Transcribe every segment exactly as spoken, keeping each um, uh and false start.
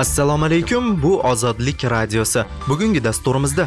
Assalomu alaykum, bu Ozodlik radiosi. Bugungi dasturimizda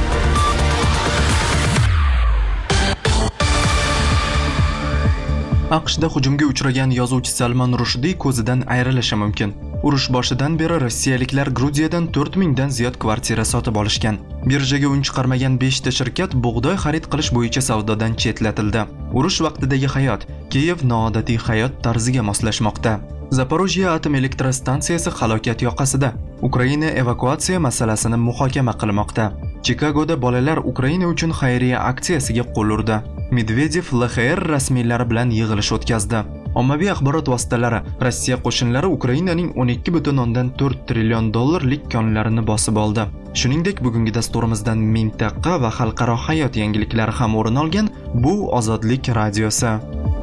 AQShda hujumga uchragan yozuvchi Salman Rushdie ko'zidan ayrilishi mumkin. Urush boshidan beri rossiyaliklar Gruziyadan to'rt ming dan ziyod kvartira sotib olishgan. Birjaga un chiqarmagan beshta shirkat bug'doy xarid qilish bo'yicha savdodan chetlatildi. Urush vaqtidagi hayot Kiyev noodatiy hayot tarziga moslashmoqda. Zaporojye atom elektrostansiyasi halokat yoqasida. Ukraina evakuatsiya masalasini muhokama qilmoqda. Chikagoda bolalar Ukraina uchun xayriya aksiyasiga qo'l urdi. Medvedev L X R rasmiylari bilan yig'ilish o'tkazdi. Ommaviy axborot vositalari Rossiya qo'shinlari Ukrainaning o'n ikki butun o'ndan to'rt trillion dollarlik konlarini bosib oldi. Shuningdek, bugungi dasturimizdan mintaqa va xalqaro hayot yangiliklari ham o'rin olgan. Bu Ozodlik radiosi.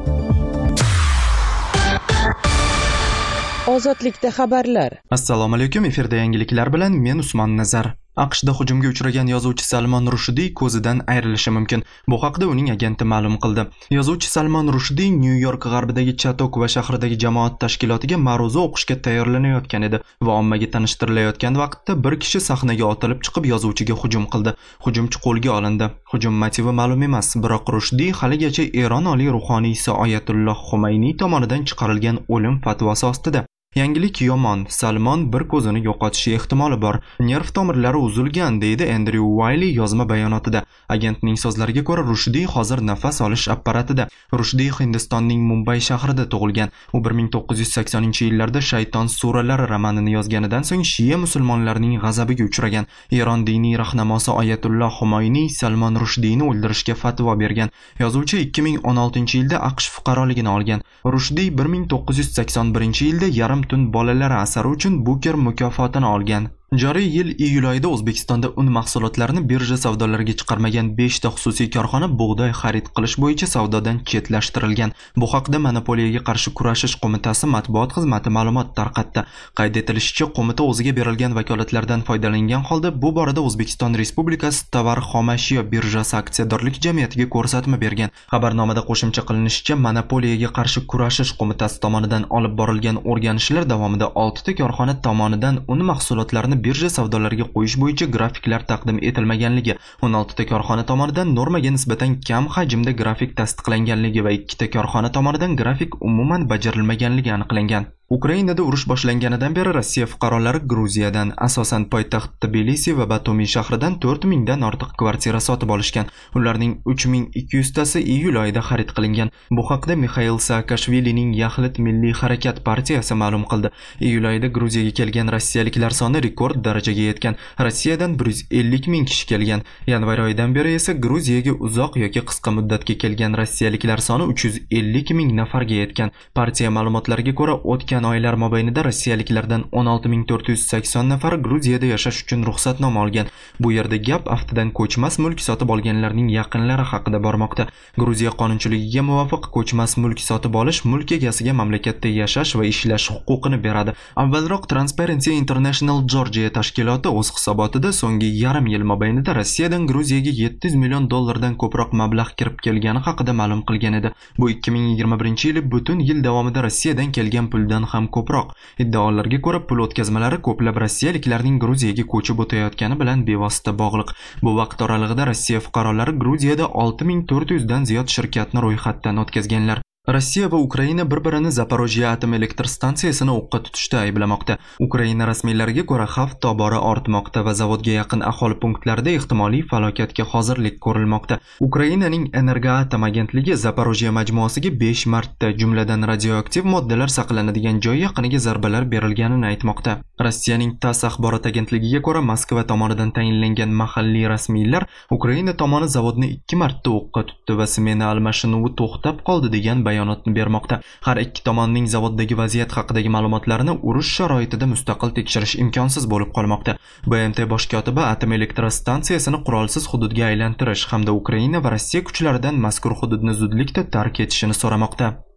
Ozodlikda xabarlar. Assalomu alaykum, efirda yangiliklar bilan men Usmon Nazar. AQShda hujumga uchragan yozuvchi Salman Rushdie ko'zidan ayrilishi mumkin. Bu haqda uning agenti ma'lum qildi. Yozuvchi Salman Rushdie Nyu-York g'arbidagi Chatokva shahridagi jamoat tashkilotiga ma'ruza o'qishga tayyorlanayotgan edi va ommaga tanishtirilayotgan vaqtda bir kishi sahnaga otilib chiqib yozuvchiga hujum qildi. Hujumchi qo'lga olindi. Hujum motivi ma'lum emas, biroq Rushdie haligacha Eron oliy ruhoniysi Oyatulloh Xumayniy tomonidan chiqarilgan o'lim fatvosi ostida. Yangilik yomon, Salmon bir ko'zini yo'qotishi ehtimoli bor. Nerv tomirlari uzilgan, deydi Andrew Wiley yozma bayonotida. Agentning so'zlariga ko'ra, Rushdie hozir nafas olish apparatida. Rushdie Hindistonning Mumbay shahrida tug'ilgan. U bir ming to'qqiz yuz saksoninchi yillarda Shayton suralari romanini yozganidan so'ng Shiya musulmonlarining g'azabiga uchragan. Eron diniy rahnamosi Oyatulloh Xumayniy Salman Rushdieni o'ldirishga fatvo bergan. Yozuvchi ikki ming o'n oltinchi yilda AQSh fuqaroligini olgan. Rushdie bir ming to'qqiz yuz sakson birinchi yilda yarim tun bolalari asari uchun Booker mukofotini olgan. Joriy yil iyul oyida O'zbekistonda un mahsulotlarini birja savdolariga chiqarmagan beshta xususiy korxona bug'doy xarid qilish bo'yicha savdodan chetlashtirilgan. Bu haqda Monopoliyaga qarshi kurashish qo'mitasi matbuot xizmati ma'lumot tarqatdi. Qayd etilishicha, qo'mita o'ziga berilgan vakolatlardan foydalangan holda bu borada O'zbekiston Respublikasi tovar xomashyo birjasi aksiyadorlik jamiyatiga ko'rsatma bergan. Xabarnomada qo'shimcha qilinishicha, Monopoliyaga qarshi kurashish qo'mitasi tomonidan olib borilgan o'rganishlar davomida oltita korxona tomonidan un mahsulotlarini birja savdolariga qo'yish bo'yicha grafiklar taqdim etilmaganligi, o'n oltita korxona tomonidan normaga nisbatan kam hajmda grafik tasdiqlanganligi va ikkita korxona tomonidan grafik umuman bajarilmaganligi aniqlangan. Ukrainada urush boshlanganidan beri Rossiya fuqarolari Gruziyadan, asosan poytaxt Tbilisi va Batumi shahridan to'rt ming dan ortiq kvartira sotib olishgan. Ularning uch ming ikki yuz tasi iyul oyida xarid qilingan. Bu haqda Mikhail Saakashvilining Yaxlit Milliy harakat partiyasi ma'lum qildi. Iyul oyida Gruziyaga kelgan rossiyaliklar soni rekord darajaga yetgan. Rossiyadan bir yuz ellik ming kishi kelgan. Yanvar oyidan beri esa Gruziyaga uzoq yoki qisqa muddatga kelgan rossiyaliklar soni uch yuz ellik ming nafarga yetgan. Partiya ma'lumotlariga ko'ra, o'tgan oylar mobaynida rossiyaliklardan o'n olti ming to'rt yuz sakson nafar Gruziyada yashash uchun ruxsatnoma olgan. Bu yerda gap aftidan ko'chmas mulk sotib olganlarning yaqinlari haqida bormoqda. Gruziya qonunchiligiga muvofiq ko'chmas mulk sotib olish mulk egasiga mamlakatda yashash va ishlash huquqini beradi. Avvalroq Transparency International Georgia tashkiloti o'z hisobotida so'nggi yarim yil mobaynida Rossiyadan Gruziyaga yetti yuz million dollardan ko'proq mablag' kirib kelgani haqida ma'lum qilgan edi. Bu ikki ming yigirma birinchi yil butun yil davomida Rossiyadan kelgan puldan ham ko'proq. Iddaolarga ko'ra, pul o'tkazmalari ko'plab rossiyaliklarning Gruziyaga ko'chib o'tayotgani bilan bevosita bog'liq. Bu vaqt oralig'ida Rossiya fuqarolari Gruziyada olti ming to'rt yuz dan ziyod shirkatni ro'yxatdan o'tkazganlar. Rossiya va Ukraina bir-birini Zaporojye atom elektrostansiyasini o'qqa tutishda ayblamoqda. Ukraina rasmiylariga ko'ra, xavf tobora ortmoqda va zavodga yaqin aholi punktlarida ehtimoliy falokatga hozirlik ko'rilmoqda. Ukrainaning Energoatom agentligi Zaporojye majmuasiga besh marta, jumladan radioaktiv moddalar saqlanadigan joy yaqiniga zarbalar berilganini aytmoqda. Rossiyaning TASS axborot agentligiga ko'ra, Moskva tomonidan tayinlangan mahalliy rasmiylar Ukraina tomoni zavodni ikki marta o'qqa tutdi va smena almashinuvi to'xtab qoldi degan bayonotni bermoqda. Har ikki tomonning zavoddagi vaziyat haqidagi ma'lumotlarni urush sharoitida mustaqil tekshirish imkonsiz bo'lib qolmoqda. B M T bosh kotibi atom elektrostansiyasini qurolsiz hududga aylantirish hamda Ukraina va Rossiya kuchlaridan mazkur hududni zudlikda tark etishini so'ramoqda.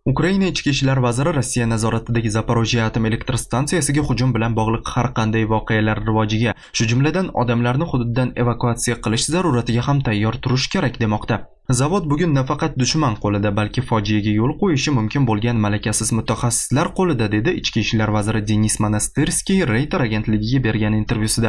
Ukraina ichki ishlar vaziri Rossiya nazoratidagi Zaporojye atom elektr stansiyasiga hujum bilan bog'liq har qanday voqealar rivojiga, shu jumladan odamlarni hududdan evakuatsiya qilish zaruratiga ham tayyor turish kerak demoqda. Zavod bugun nafaqat dushman qo'lida, balki fojiaga yo'l qo'yishi mumkin bo'lgan malakasiz mutaxassislar qo'lida, dedi ichki ishlar vaziri Denis Monastirskiy Reuters agentligiga bergan intervyusida.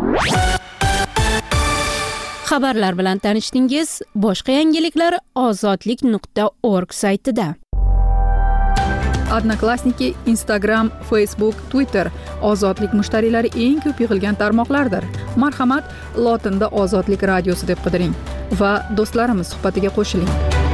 Xabarlar bilan tanishdingiz. Boshqa yangiliklar ozodlik nuqta org saytida. Odnoklassniki, Instagram, Facebook, Twitter ozodlik mushtariylari eng ko'p yig'ilgan tarmoqlardir. Marhamat, lotinda Ozodlik radiosi deb qidiring va do'stlarimiz suhbatiga qo'shiling.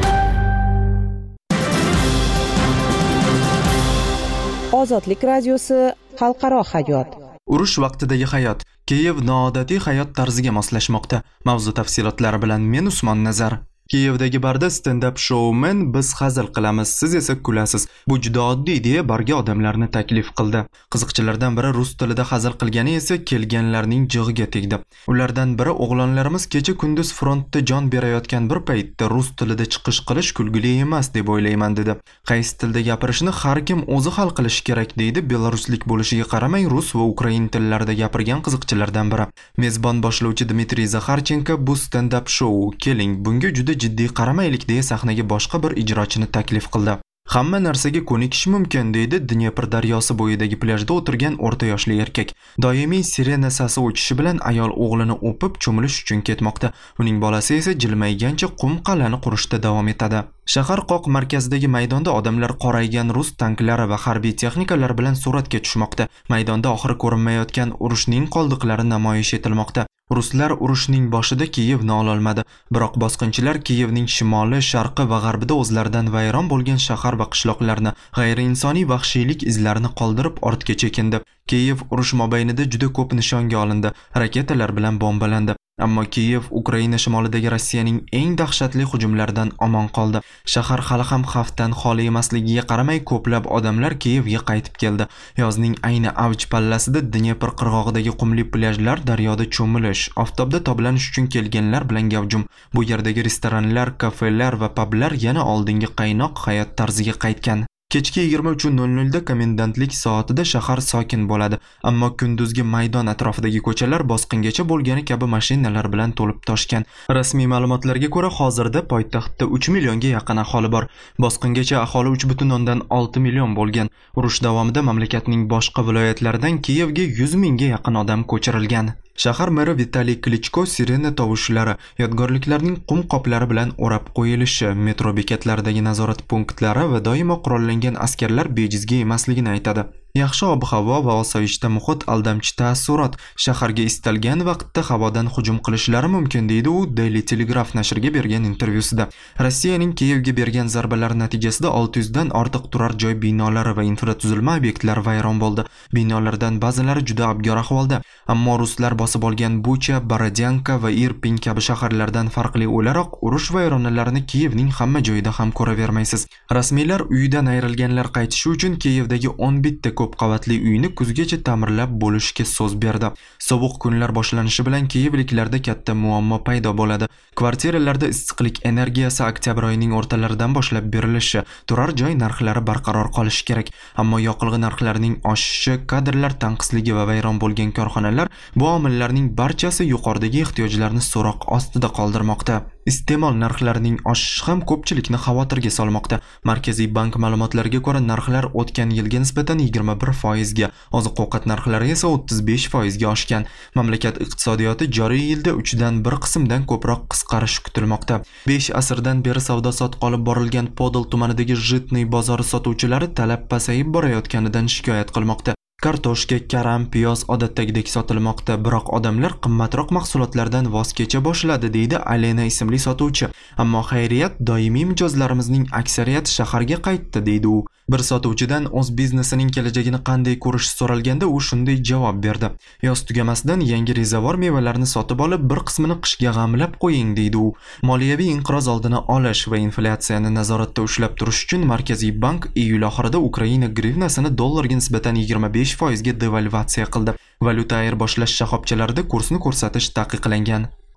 Ozodlik radiosi xalqaro hayot. Urush vaqtidagi hayot. Kiyev noodatiy hayot tarziga moslashmoqda. Mavzu tafsilotlari bilan men Usmon Nazar. Kiyevdagi barda stand-up shoumen biz hazil qilamiz, siz esa kulasiz. Bu juda oddiy deya barga odamlarni taklif qildi. Qiziqchilardan biri rus tilida hazil qilgani esa kelganlarning jig'iga tegdi. Ulardan biri o'g'lonlarimiz kecha kunduz frontda jon berayotgan bir paytda rus tilida chiqish qilish kulgili emas deb o'ylayman dedi. Qaysi tilda gapirishni har kim o'zi hal qilishi kerak deydi belaruslik bo'lishiga qaramay rus va ukrain tillarida gapirgan qiziqchilardan biri. Mezbon boshlovchi Dmitriy Zakharchenko bu stand-up show keling bunga juda jiddiy qaramaylik deya sahnaga boshqa bir ijrochini taklif qildi. Hamma narsaga ko'nikish mumkin deydi Dnepr daryosi bo'yidagi plyajda o'tirgan o'rta yoshli erkak. Doimiy sirena sasi o'chishi bilan ayol o'g'lini o'pib cho'milish uchun ketmoqda. Uning bolasi esa jilmaygancha qum qal'ani qurishda davom etadi. Shahar qoq markazidagi maydonda odamlar qoraygan rus tanklari va harbiy texnikalar bilan suratga tushmoqda. Maydonda oxiri ko'rinmayotgan urushning qoldiqlari namoyish etilmoqda. Ruslar urushning boshida Kiyevni ololmadi, biroq bosqinchilar Kiyevning shimoli, sharqi va g'arbida o'zlaridan vayron bo'lgan shahar va qishloqlarni, g'ayriinsoniy vahshiylik izlarini qoldirib ortga chekindi. Kiyev urush mobaynida juda ko'p nishonga olindi, raketalar bilan bombalandi. Ammo Kiyev Ukraina shimolidagi Rossiyaning eng dahshatli hujumlaridan omon qoldi. Shahar hali ham xavfdan xoli emasligiga qaramay ko'plab odamlar Kiyevga qaytib keldi. Yozning ayni avj pallasida Dnepr qirg'og'idagi qumli plyajlar, daryoda cho'milish, oftobda toblanish uchun kelganlar bilan gavjum. Bu yerdagi restoranlar, kafelar va publar yana oldingi qaynoq hayot tarziga qaytgan. Kechki yigirma uch nol nol da komendantlik soatida shahar sokin bo'ladi, ammo kunduzgi maydon atrofidagi ko'chalar bosqingacha bo'lgani kabi mashinalar bilan to'lib toshgan. Rasmiy ma'lumotlarga ko'ra, hozirda poytaxtda uch millionga yaqin aholi bor. Bosqingacha aholi uch butun o'ndan olti million bo'lgan. Urush davomida mamlakatning boshqa viloyatlaridan Kiyevga yuz mingga yaqin odam ko'chirilgan. Shahar meri Vitaliy Klichko sirena tovushlari, yodgorliklarning qum qoplari bilan o'rab qo'yilishi, metro bekatlaridagi nazorat punktlari va doimo qurollangan askarlar bejizga emasligini aytadi. Yaxshi ob-havo va osoyishta muhit aldamchi taassurot, shaharga istalgan vaqtda havodan hujum qilishlari mumkin deydi u Daily Telegraph nashriga bergan intervyusida. Rossiyaning Kiyevga bergan zarbalari natijasida olti yuz dan ortiq turar joy binolari va infratuzilma obyektlari vayron bo'ldi. Binolardan ba'zilari juda abgor ahvolda, ammo ruslar bosib olgan Bucha, Borodyanka va Irpin kabi shaharlardan farqli o'laroq urush vayronalarini Kiyevning hamma joyida ham ko'ravermaysiz. Rasmiylar uyidan ayrilganlar qaytishi uchun Kiyevdagi o'n bitta ko'p qavatli uyni kuzgacha ta'mirlab bo'lishga so'z berdi. Sovuq kunlar boshlanishi bilan Kiyevliklarda katta muammo paydo bo'ladi. Kvartiralarda issiqlik energiyasi oktyabr oyining o'rtalaridan boshlab berilishi, turar joy narxlari barqaror qolishi kerak. Ammo yoqilg'i narxlarining oshishi, kadrlar tanqisligi va vayron bo'lgan korxonalar bu omillarning barchasi yuqoridagi ehtiyojlarni so'roq ostida qoldirmoqda. Iste'mol narxlarining oshishi ham ko'pchilikni xavotirga solmoqda. Markaziy bank ma'lumotlariga ko'ra, narxlar o'tgan yilga nisbatan yigirma bir foizga, oziq-ovqat narxlari esa o'ttiz besh foizga oshgan. Mamlakat iqtisodiyoti joriy yilda uch dan bir qismdan ko'proq qisqarish kutilmoqda. besh asrdan beri savdo-sotiq olib borilgan Podol tumanidagi Jitniy bozori sotuvchilari talab pasayib borayotganidan shikoyat qilmoqda. Kartoshka, karam, piyoz odatdagidek sotilmoqda, biroq odamlar qimmatroq mahsulotlardan voz kecha boshladi deydi Alena ismli sotuvchi. Ammo xayriyat, doimiy mijozlarimizning aksariyati shaharga qaytdi deydi u. Bir sotuvchidan o'z biznesining kelajagini qanday ko'rish so'ralganda u shunday javob berdi. Yoz tugamasidan yangi rezavor mevalarni sotib olib, bir qismini qishga g'amlab qo'ying deydi u. Moliyaviy inqiroz oldini olish va inflyatsiyani nazoratda ushlab turish uchun Markaziy bank iyul oxirida Ukraina grivnasini dollarga nisbatan yigirma besh foizga devalvatsiya qildi. Valyuta ayirboshlash shoxobchalarida kursni ko'rsatish taqiqlangan.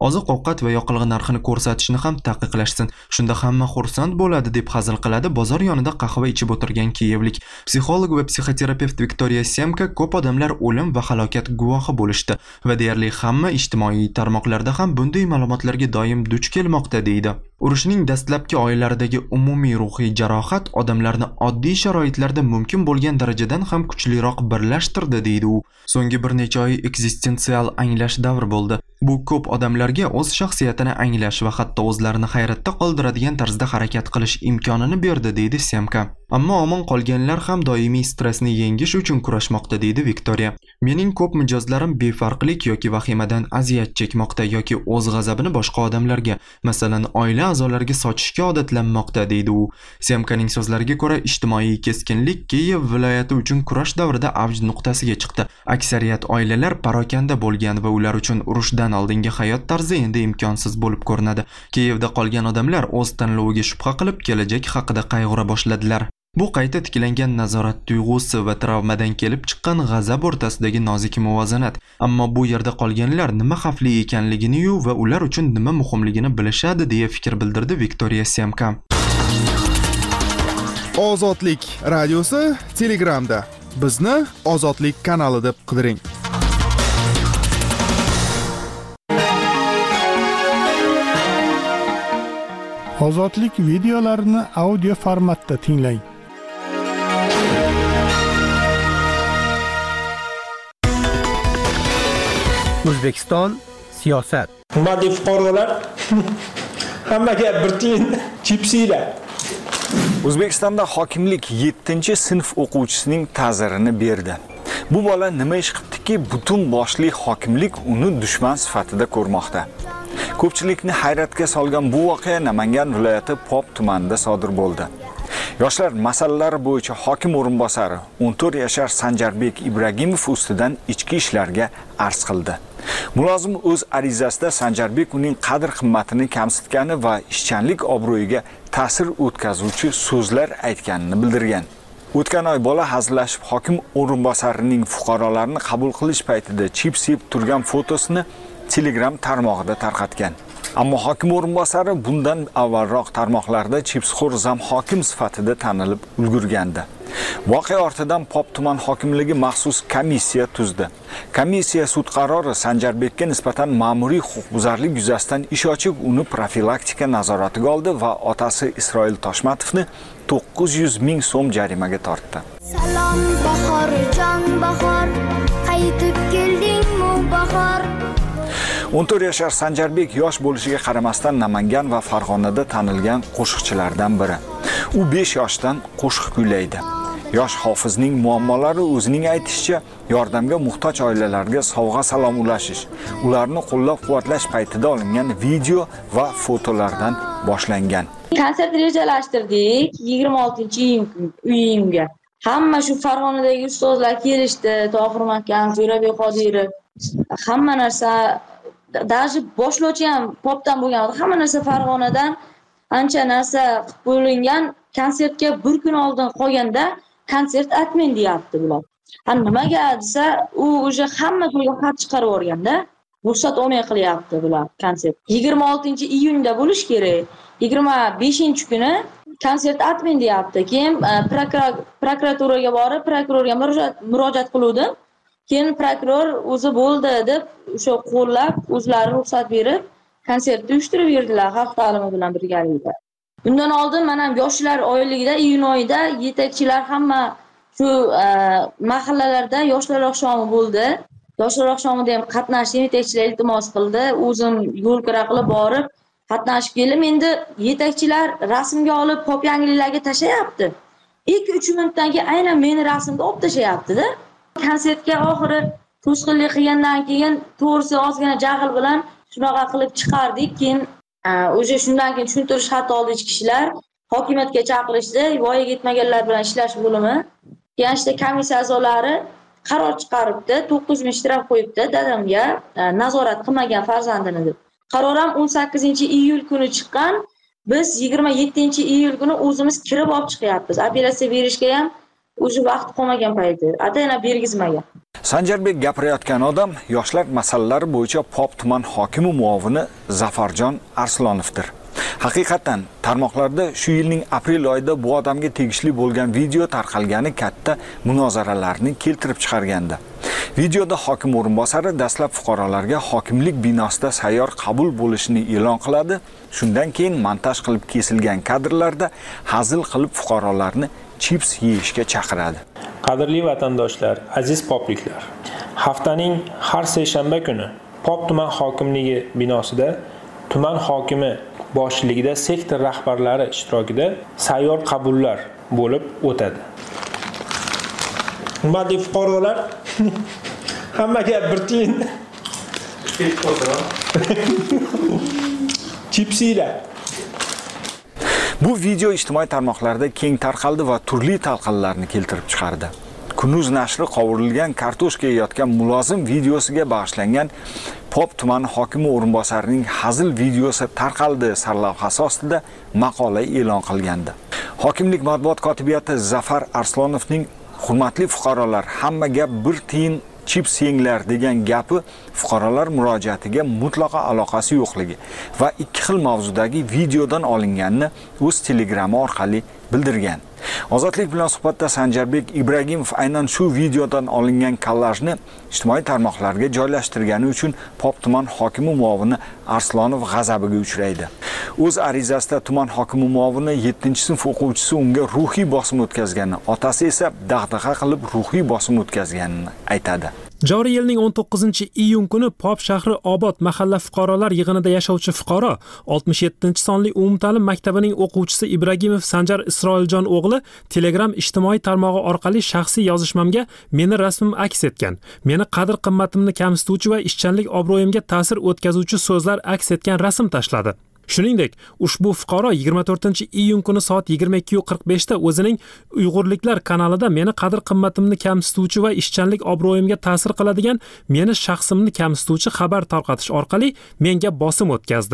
Oziq-ovqat va yoqilg'i narxini ko'rsatishni ham taqiqlashsin. Shunda hamma xursand bo'ladi deb hazil qiladi bozor yonida qahva ichib o'tirgan kiyevlik. Psixolog va psixoterapevt Viktoriya Semka ko'p odamlar o'lim va halokat guvohi bo'lishdi va deyarli hamma ijtimoiy tarmoqlarda ham bunday ma'lumotlarga doim duch kelmoqda deydi. Urushning dastlabki oylaridagi umumiy ruhiy jarohat odamlarni oddiy sharoitlarda mumkin bo'lgan darajadan ham kuchliroq birlashtirdi deydi u. So'nggi bir necha oy ekzistensial anglash davri bo'ldi. Bu ko'p odamlarga o'z shaxsiyatini anglash va hatto o'zlarini hayratda qoldiradigan tarzda harakat qilish imkonini berdi deydi Semka. Ammo omon qolganlar ham doimiy stressni yengish uchun kurashmoqda deydi Viktoriya. Mening ko'p mijozlarim befarqlik yoki vahimadan aziyat chekmoqda yoki o'z g'azabini boshqa odamlarga, masalan, oila a'zolariga sochishga odatlanmoqda deydi u. Semkaning so'zlariga ko'ra, ijtimoiy keskinlik Kiyev viloyati uchun kurash davrida avj nuqtasiga chiqdi. Aksariyat oilalar parokanda bo'lgan va ular uchun urushdan oldingi hayot tarzi endi imkonsiz bo'lib ko'rinadi. Kiyevda qolgan odamlar o'z tanloviga shubha qilib, kelajak haqida qayg'ura boshladilar. Bu qayta tiklangan nazorat tuyg'usi va travmadan kelib chiqqan g'azab o'rtasidagi nozik muvozanat. Ammo bu yerda qolganlar nima xavfli ekanligini-yu va ular uchun nima muhimligini bilishadi deya fikr bildirdi Viktoriya Semka. Ozodlik radiosi Telegramda. Bizni Ozodlik kanali deb qidiring. Ozodlik videolarini audio formatda tinglang. O'zbekiston siyosat. Hurmatli fuqarolar, hammaga bir tiyin chipsiylar. O'zbekistonda hokimlik yettinchi sinf o'quvchisining ta'zirini berdi. Bu bola nima ish qilibdiki, butun boshli hokimlik uni dushman sifatida ko'rmoqda. Ko'pchilikni hayratga solgan bu voqea Namangan viloyati Pop tumanida sodir bo'ldi. Yoshlar masalalari bo'yicha hokim o'rinbosari o'n to'rt yashar Sanjarbek Ibragimov ustidan ichki ishlarga arz qildi. Mulozim o'z arizasida Sanjarbek uning qadr-qimmatini kamsitgani va ishchanlik obro'yiga ta'sir o'tkazuvchi so'zlar aytganini bildirgan. O'tgan oy bola hazillashib hokim o'rinbosarining fuqarolarni qabul qilish paytida chips yeb turgan fotosini Telegram tarmog'ida tarqatgan. Ammo hokim o'rinbosari bundan avvalroq tarmoqlarda chipsxo'r zam hokim sifatida tanilib ulgurgandi. Voqea ortidan Pop tuman hokimligi maxsus komissiya tuzdi. Komissiya sud qarori Sanjarbekka nisbatan ma'muriy huquqbuzarlik yuzasidan ish ochib, uni profilaktika nazoratiga oldi va otasi Isroil Toshmatovni to'qqiz yuz ming so'm jarimaga tortdi. Salom bahor, jon bahor, qaytib keldingmi bahor? o'n to'rt yashar Sanjarbek yosh bo'lishiga qaramasdan Namangan va Farg'onada tanilgan qo'shiqchilardan biri. U besh yoshdan qo'shiq kuylaydi. Yosh hofizning muammolari o'zining aytishicha, yordamga muhtoj oilalarga sovg'a salom ulashish, ularni qo'llab-quvvatlash paytida olingan video va fotolardan boshlangan. Konsert rejalashtirdik yigirma oltinchi iyunga. Hamma shu Farg'onadagi ustozlar kelishdi, Tohir Makam, Jo'rabek Qodirov. Hamma narsa даже boshlovchi ham popdan bo'lgan, hamma narsa Farg'onadan ancha narsa qilib bo'lingan. Konsertga bir kun oldin qolganda konsert atmen deyapti bular. Ha nimaga desa, u o'sha hamma pulga xat chiqarib o'rganda, ruxsat olmay qilyapti bular konsert. yigirma oltinchi iyunda bo'lish kerak. yigirma beshinchi kuni konsert atmen deyapti. Keyin prokuraturaga borib, prokurorga murojaat qildim. Keyin prokuror o'zi bo'ldi deb o'sha qo'llab, o'zlari ruxsat berib, konsertni uyushtirib berdilar xalq ta'limi bilan birgalikda. Bundan oldin mana yoshlar oyligida iyun oyida yetakchilar hamma shu mahallalarda yoshlar oqshomi bo'ldi. Yoshlar oqshomida ham qatnashib, yetakchilar iltimos qildi. O'zim yo'l kira qilib borib qatnashib keldim. Endi yetakchilar rasmga olib pop yangiliklarga tashlayapti. ikki uch minutdan keyin aynan meni rasmga olib tashlayapti-da. Konsertga oxiri to'sqinlik qilgandan keyin to'g'risi ozgina jahl bilan shunaqa qilib chiqardik. Keyin o'sha shundan keyin tushuntirish xati oldi ichki ishlar, hokimiyatga chaqirishdi, voyaga yetmaganlar bilan ishlash bo'limi. Keyin işte komissiya a'zolari qaror chiqaribdi, to'qqiz ming shtraf qo'yibdi dadamga nazorat qilmagan farzandini deb. Qaror ham o'n sakkizinchi iyul kuni chiqqan. Biz yigirma yettinchi iyul kuni o'zimiz kirib olib chiqyapmiz. Operatsiya berishga ham o'sha vaqt qolmagan payti. Ata yana bergizmagan. Sanjarbek gapirayotgan odam yoshlar masalalari bo'yicha Pop tuman hokimi muovini Zafarjon Arslonovdir. Haqiqatan tarmoqlarda shu yilning aprel oyida bu odamga tegishli bo'lgan video tarqalgani katta munozaralarni keltirib chiqargandi. Videoda hokim o'rinbosari dastlab fuqarolarga hokimlik binosida sayyor qabul bo'lishini e'lon qiladi. Shundan keyin montaj qilib kesilgan kadrlarda hazil qilib fuqarolarni chips yeyishga chaqiradi. Qadrli vatandoshlar, aziz popliklar. Haftaning har seshanba kuni Pop tuman hokimligi binosida tuman hokimi boshchiligida sektor rahbarlari ishtirokida sayyor qabullar bo'lib o'tadi. Hurmatli fuqarolar, hammaga bir tiyin chipsilar. Bu video ijtimoiy tarmoqlarda keng tarqaldi va turli talqinlarni keltirib chiqardi. Kunuz nashri qovurilgan kartoshka yeyotgan mulozim videosiga bag'ishlangan Pop tumani hokimi o'rinbosarining hazil videosi tarqaldi sarlavhasi ostida maqola e'lon qilgandi. Hokimlik matbuot kotibiyati Zafar Arslonovning hurmatli fuqarolar, hamma gap bir tiyin chips yenglar degan gapi fuqarolar murojaatiga mutlaqo aloqasi yo'qligi va ikki xil mavzudagi videodan olinganini o'z Telegrami orqali bildirgan. Ozodlik bilan suhbatda Sanjarbek Ibragimov aynan shu videodan olingan kollajni ijtimoiy tarmoqlarga joylashtirgani uchun Pop tuman hokimi muovini Arslonov g'azabiga uchraydi. O'z arizasida tuman hokimi muovini yettinchi sinf o'quvchisi unga ruhiy bosim o'tkazganini, otasi esa dag'dag'a qilib ruhiy bosim o'tkazganini aytadi. Joriy yilning o'n to'qqizinchi iyun kuni Pop shahri Obod mahalla fuqarolar yig'inida yashovchi fuqaro oltmish yettinchi sonli umumta'lim maktabining o'quvchisi Ibragimov Sanjar Isroiljon o'g'li Telegram ijtimoiy tarmog'i orqali shaxsiy yozishmamga meni rasmim aks etgan, meni qadr qimmatimni kamsituvchi va ishchanlik obro'yimga ta'sir o'tkazuvchi so'zlar aks etgan rasm tashladi. Shuningdek, ushbu fuqaro yigirma to'rtinchi iyun kuni soat yigirma ikki qirq besh da o'zining Uyg'urliklar kanalida meni qadr qimmatimni kamsituvchi va ishchanlik obro'yimga ta'sir qiladigan, meni shaxsimni kamsituvchi xabar tarqatish orqali menga bosim o'tkazdi.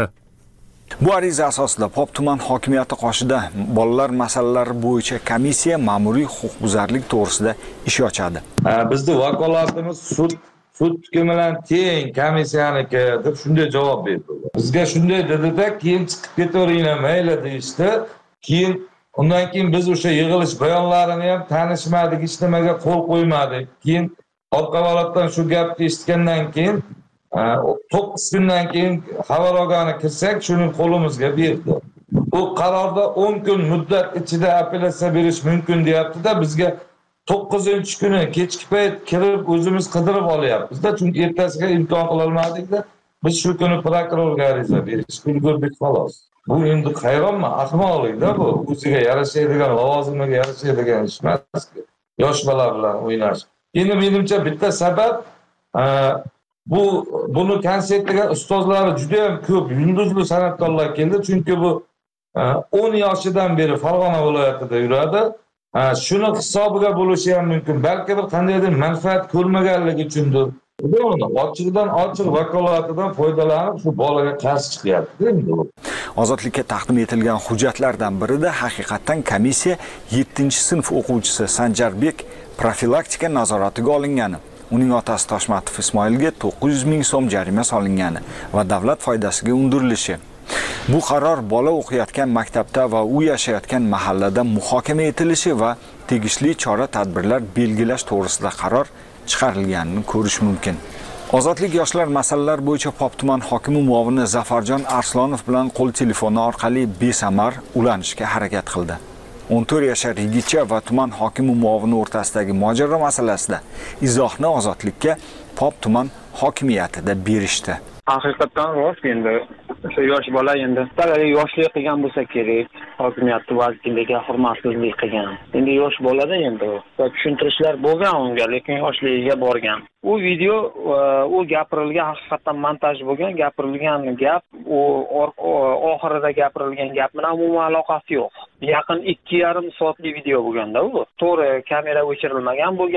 Bu ariza asosida Pop tuman hokimiyati qoshida bolalar masalalari bo'yicha komissiya ma'muriy huquqbuzarlik to'g'risida ish ochadi. Bizning vakolatimiz sud sud hukmi bilan teng komissiyaniki deb shunday javob berdi. Bizga shunday dedi-da, keyin chiqib ketaveringlar mayli deyishdi. Keyin undan keyin biz o'sha yig'ilish bayonlarini ham tanishmadik, hech nimaga qo'l qo'ymadik. Keyin orqa holatdan shu gapni eshitgandan keyin to'qqiz kundan keyin xabar olgani kirsak, shuning qo'limizga berdi. Bu qarorda o'n kun muddat ichida apellyatsiya berish mumkin deyapti-da, bizga to'qqizinchi kuni kechki payt kirib o'zimiz qidirib olyapmiz-da, chunki ertasiga imkon qila olmadik-da. Biz shu kuni prokurorga ariza berishga ulgurdik xolos. Bu endi hayronman, ahmoqlik-da bu. O'ziga yarashadigan, lavozimiga yarashadigan ish emas. Yosh bolalar bilan o'ynash. Endi menimcha bitta sabab bu buni konsertiga ustozlari juda ham ko'p yulduzli san'atkorlar keldi, chunki bu o'n yoshidan beri Farg'ona viloyatida yuradi. Shuni hisobiga bo'lishi ham mumkin. Balki bir qandaydir manfaat ko'rmaganligi uchundir. Ochiqdan ochiq vakolatidan foydalanib shu bolaga qarshi chiqyapti endi. Ozodlikka taqdim etilgan hujjatlardan birida haqiqatan komissiya yettinchi sinf o'quvchisi Sanjarbek profilaktika nazoratiga olingani, uning otasi Toshmatov Ismoilga to'qqiz yuz ming so'm jarima solingani va davlat foydasiga undirilishi. Bu qaror bola o'qiyotgan maktabda va u yashayotgan mahallada muhokama etilishi va tegishli chora-tadbirlar belgilash to'g'risida qaror chiqarilganini ko'rish mumkin. Ozodlik yoshlar masalalar bo'yicha Pop tuman hokimi muovini Zafarjon Arslonov bilan qo'l telefoni orqali besamar ulanishga harakat qildi. o'n to'rt yashar yigitcha va tuman hokimi muovini o'rtasidagi mojaro masalasida izohni Ozodlikka Pop tuman hokimiyatida berishdi. Haqiqatan rost endi o'sha yosh bola endi talabalik yoshlik qilgan bo'lsa kerak, hokimiyatni vakiliga hurmatsizlik qilgan. Endi yosh bolada endi va tushuntirishlar bo'lgan unga, lekin yoshligiga borgan. U video u gapirilgan haqiqatan montaj bo'lgan, gapirilgan gap u oxirida gapirilgan gap bilan umuman aloqasi yo'q. Yaqin ikki yarim soatlik video bo'lganda u. To'g'ri, kamera o'chirilmagan bo'lgan.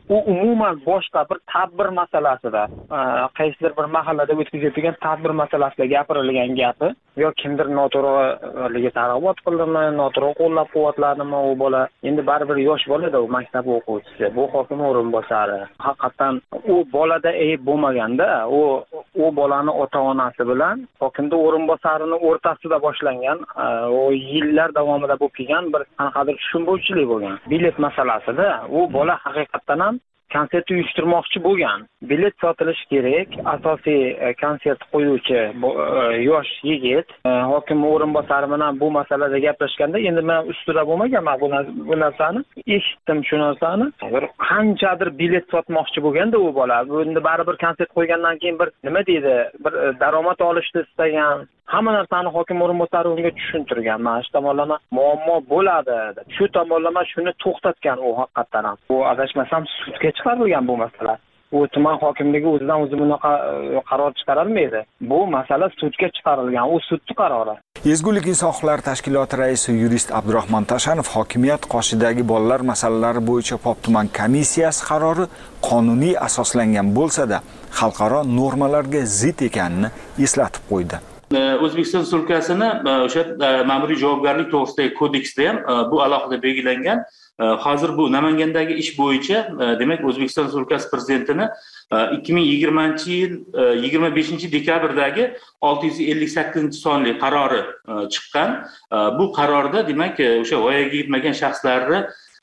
u umuman boshqa bir tadbir masalasida, qaysidir bir mahallada o'tkazilgan tadbir masalasida gapirilgan gapi yo kimdir noto'g'riligi targ'ibot qildimi, noto'g'ri qo'llab-quvvatladimi u bola. Endi baribir yosh bolada u maktab o'quvchisi, bu hokim o'rinbosari. Haqiqatan u bolada ayb bo'lmaganda, u u bolani ota-onasi bilan hokimning o'rinbosarini o'rtasida boshlangan, o yillar davomida bo'lib kelgan bir qanaqadir tushunmovchilik bo'lgan. Bilet masalasida u bola haqiqatan ham konsert uyushtirmoqchi bo'lgan. Bilet sotilishi kerak. Asosiy konsert qo'yuvchi yosh yigit hokim o'rinbosari bilan bu masalada gaplashganda, endi men ustida bo'lmaganman bu narsani, eshitdim shu narsani. Bir qanchadir bilet sotmoqchi bo'lganda u bola, endi baribir konsert qo'ygandan keyin bir nima deydi, bir daromad olishni istagan. Hamma narsani hokim o'rinbosari unga tushuntirgan. Mana shu tomonlama muammo bo'ladi. Shu tomonlama shuni to'xtatgan u haqiqatan ham. Bu adashmasam sudga chiqarilgan bu masala. U tuman hokimligi o'zidan o'zi bunaqa qaror chiqarolmaydi. Bu masala sudga chiqarilgan, u sudning qarori. Ezgulik inson huquqlari tashkiloti raisi yurist Abdurahmon Tashanov hokimiyat qoshidagi bolalar masalalari bo'yicha Pop tuman komissiyasi qarori qonuniy asoslangan bo'lsa-da, xalqaro normalarga zid ekanini eslatib qo'ydi. O'zbekiston Respublikasini o'sha ma'muriy javobgarlik to'g'risidagi kodeksda ham bu alohida belgilangan. Hozir bu Namangandagi ish bo'yicha, demak, O'zbekiston Respublikasi prezidentining ikki ming yigirmanchi yil yigirma beshinchi dekabrdagi olti yuz ellik sakkizinchi sonli qarori chiqqan. Bu qarorda, demak, o'sha voyaga yetmagan shaxslarni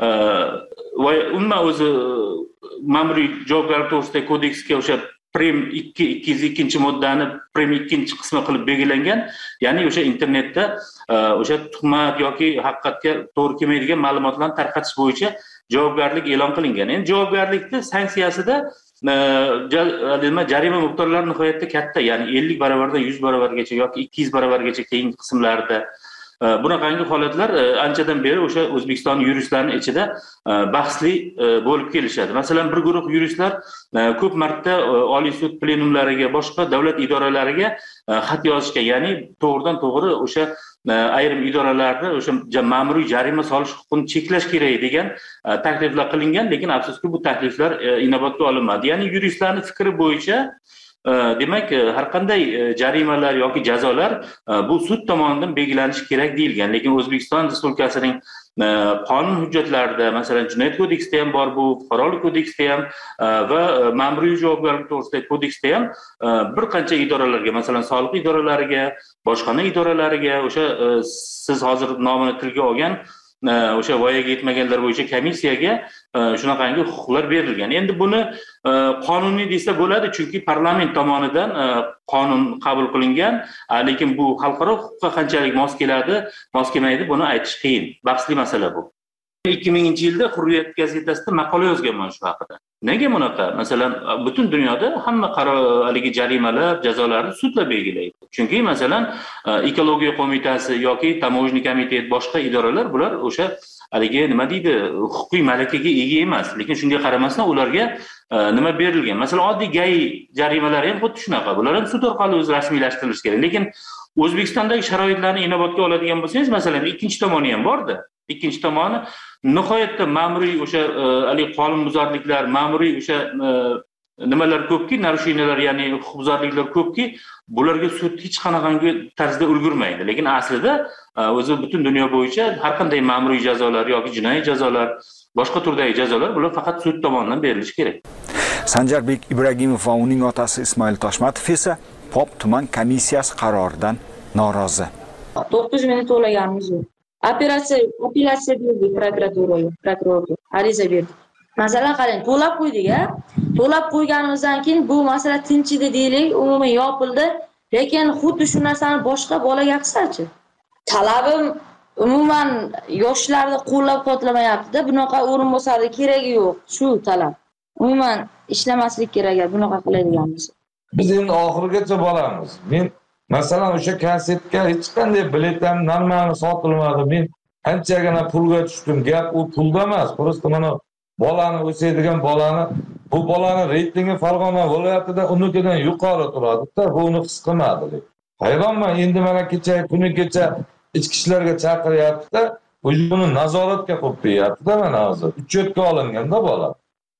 umuman o'zi ma'muriy javobgarlik to'g'risidagi kodeksga o'sha Prim ikki ikki yuz ikkinchi moddani Prim ikkinchi qismi qilib belgilangan, ya'ni o'sha internetda o'sha tuhmat yoki haqiqatga to'g'ri kelmaydigan ma'lumotlarni tarqatish bo'yicha javobgarlik e'lon qilingan. Endi javobgarlikni sanksiyasida jarima miqdorlari nihoyatda katta, ya'ni ellik barobardan yuz barobargacha yoki ikki yuz barobargacha keyingi qismlarda bunaqangi holatlar anchadan beri o'sha O'zbekiston yuristlarining ichida bahsli bo'lib kelishadi. Masalan, bir guruh yuristlar ko'p marta Oliy sud plenumlariga, boshqa davlat idoralariga xat yozishgan, ya'ni to'g'ridan to'g'ri o'sha ayrim idoralarni o'sha ma'muriy jarima solish huquqini cheklash kerak degan takliflar qilingan, lekin afsuski bu takliflar inobatga olinmadi. Ya'ni yuristlarning fikri bo'yicha demak, har qanday jarimalar yoki jazolar bu sud tomonidan belgilanishi kerak deyilgan, lekin O'zbekiston Respublikasining qonun hujjatlarida, masalan, Jinoyat kodeksida ham bor, bu Fuqarolik kodeksida ham va ma'muriy javobgarlik to'g'risidagi kodeksda ham bir qancha idoralarga, masalan, soliq idoralariga, bojxona idoralariga, o'sha siz hozir nomini tilga olgan o'sha voyaga yetmaganlar bo'yicha komissiyaga shunaqangi huquqlar berilgan. Endi buni qonuniy desa bo'ladi, chunki parlament tomonidan qonun qabul qilingan, lekin bu xalqaro huquqqa qanchalik mos keladi, mos kelmaydi, buni aytish qiyin. Bahsli masala bu. ikki minginchi yilda Hurriyet gazetasida maqola yozganman shu haqida. Nega bunaqa? Masalan, butun dunyoda hamma qarorligi jarimalar, jazolarni sudlar belgilaydi. Chunki masalan, ekologiya qo'mitasi yoki tamojniy komitet, boshqa idoralar bular o'sha haligi nima deydi, huquqiy malakaga ega emas, lekin shunga qaramasdan ularga nima berilgan. Masalan, oddiy gay jarimalari ham xuddi shunaqa. Bular ham sud orqali o'zi rasmiylashtirilishi kerak. Lekin O'zbekistondagi sharoitlarni inobatga oladigan bo'lsangiz, masalan, ikkinchi tomoni ham bor-da. Ikkinchi tomoni nihoyatda ma'muriy o'sha ali qonunbuzarliklar, ma'muriy o'sha nimalar ko'pki, narusheniyalar, ya'ni huquqbuzarliklar ko'pki, bularga sud hech qanaqangi tarzda ulgurmaydi. Lekin aslida o'zi butun dunyo bo'yicha har qanday ma'muriy jazolar yoki jinoiy jazolar, boshqa turdagi jazolar bular faqat sud tomonidan berilishi kerak. Sanjarbek Ibragimov va uning otasi Ismoil Toshmatov esa Pop tuman komissiyasi qaroridan norozi. to'qqiz minut to'laganmiz. Operatsiya, apellyatsiya berdik prokuraturaga, prokurorga, ariza berdik. Masalan, qarang, to'lab qo'ydik-a. To'lab qo'yganimizdan keyin bu masala tinchidi deylik, umuman yopildi. Lekin xuddi shu narsani boshqa bolaga qilsa-chi? Talabim umuman yoshlarni qo'llab-quvvatlamayapti-da, bunaqa o'rinbosarda keragi yo'q, shu talab. Umuman ishlamaslik kerak, bunaqa qiladiganmiz. Biz endi oxirigacha boramiz. Men masalan o'sha konsertga hech qanday biletim normali sotilmadi. Men anchagina pulga tushdim. Gap u pulda emas, просто mana bolani o'saydigan bolani, bu bolani reytingi Farg'ona viloyatida unikidan yuqori turadi-da, bu uni his qilmadi. Hayronman, endi mana kecha kuni kecha ichki ishlarga chaqiryapti-da, o'zi buni nazoratga qo'yib qo'yapti-da, mana hozir uchetga olinganda bola.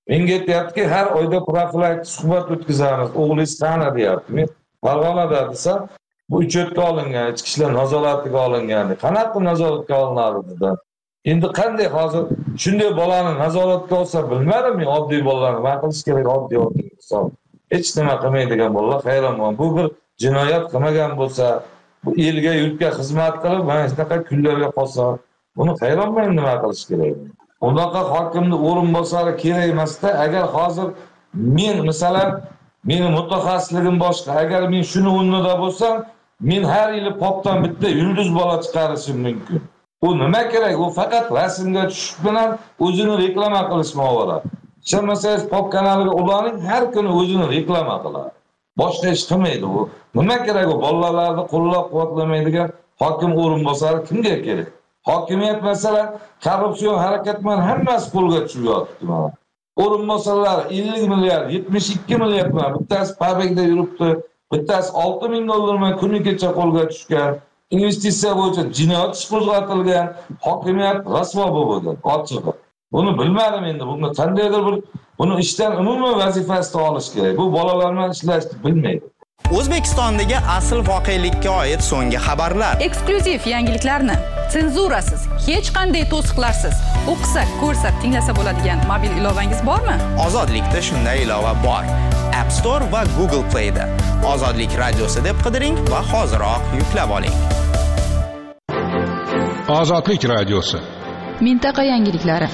Menga aytayaptiki, har oyda profilaktik suhbat o'tkazamiz. O'g'lingiz qani deyapti. Men Farg'onada desam, bu uchetga olingan, ichki ishlar nazoratiga olingan. Qanaqa nazoratga olinadi dedi. Endi qanday hozir shunday bolani nazoratga olsa bilmadim, men oddiy bolalarni nima qilish kerak, oddiy oddiy hisob. Hech nima qilmaydigan bolalar hayronman. Bu bir jinoyat qilmagan bo'lsa, bu elga, yurtga xizmat qilib, mana shunaqa kunlarga qolsa, buni hayronman nima qilish kerak. Unaqa hokimning o'rinbosari kerak emasda, agar hozir men masalan meni mutaxassisligim boshqa, agar men shuni o'rnida bo'lsam, men har yili popdan bitta yulduz bola chiqarishim mumkin. U nima kerak? U faqat rasmga tushib bilan o'zini reklama qilishni oladi. Ishonmasangiz pop kanaliga ularning har kuni o'zini reklama qiladi. Boshqa ish qilmaydi u. Nima kerak u bolalarni qo'llab-quvvatlamaydigan hokim o'rinbosari kimga kerak? Hokimiyat masalan korrupsion harakatman hammasi qo'lga tushib yotibdi mana. O'rinbosarlar ellik milliard, yetmish ikki milliard bilan bittasi pabekda yuribdi, bittasi olti ming dollardan kunigacha qo'lga tushgan. Investitsiya bo'yicha jinoyat ishi qo'zg'atilgan, hokimiyat rasvo bo'lgan, ochig'i. Buni bilmadim endi, buni qandaydir bir buni ishdan umuman vazifasiga olish kerak. Bu bolalar bilan ishlashni bilmaydi. O'zbekistondagi asl voqelikka oid so'nggi xabarlar. Eksklyuziv yangiliklarni senzurasiz, hech qanday to'siqlarsiz o'qisa, ko'rsa, tinglasa bo'ladigan mobil ilovangiz bormi? Ozodlikda shunday ilova bor. App Store va Google Play da. Ozodlik radiosi deb qidiring va hoziroq yuklab oling. Ozodlik radiosi. Mintaqa yangiliklari.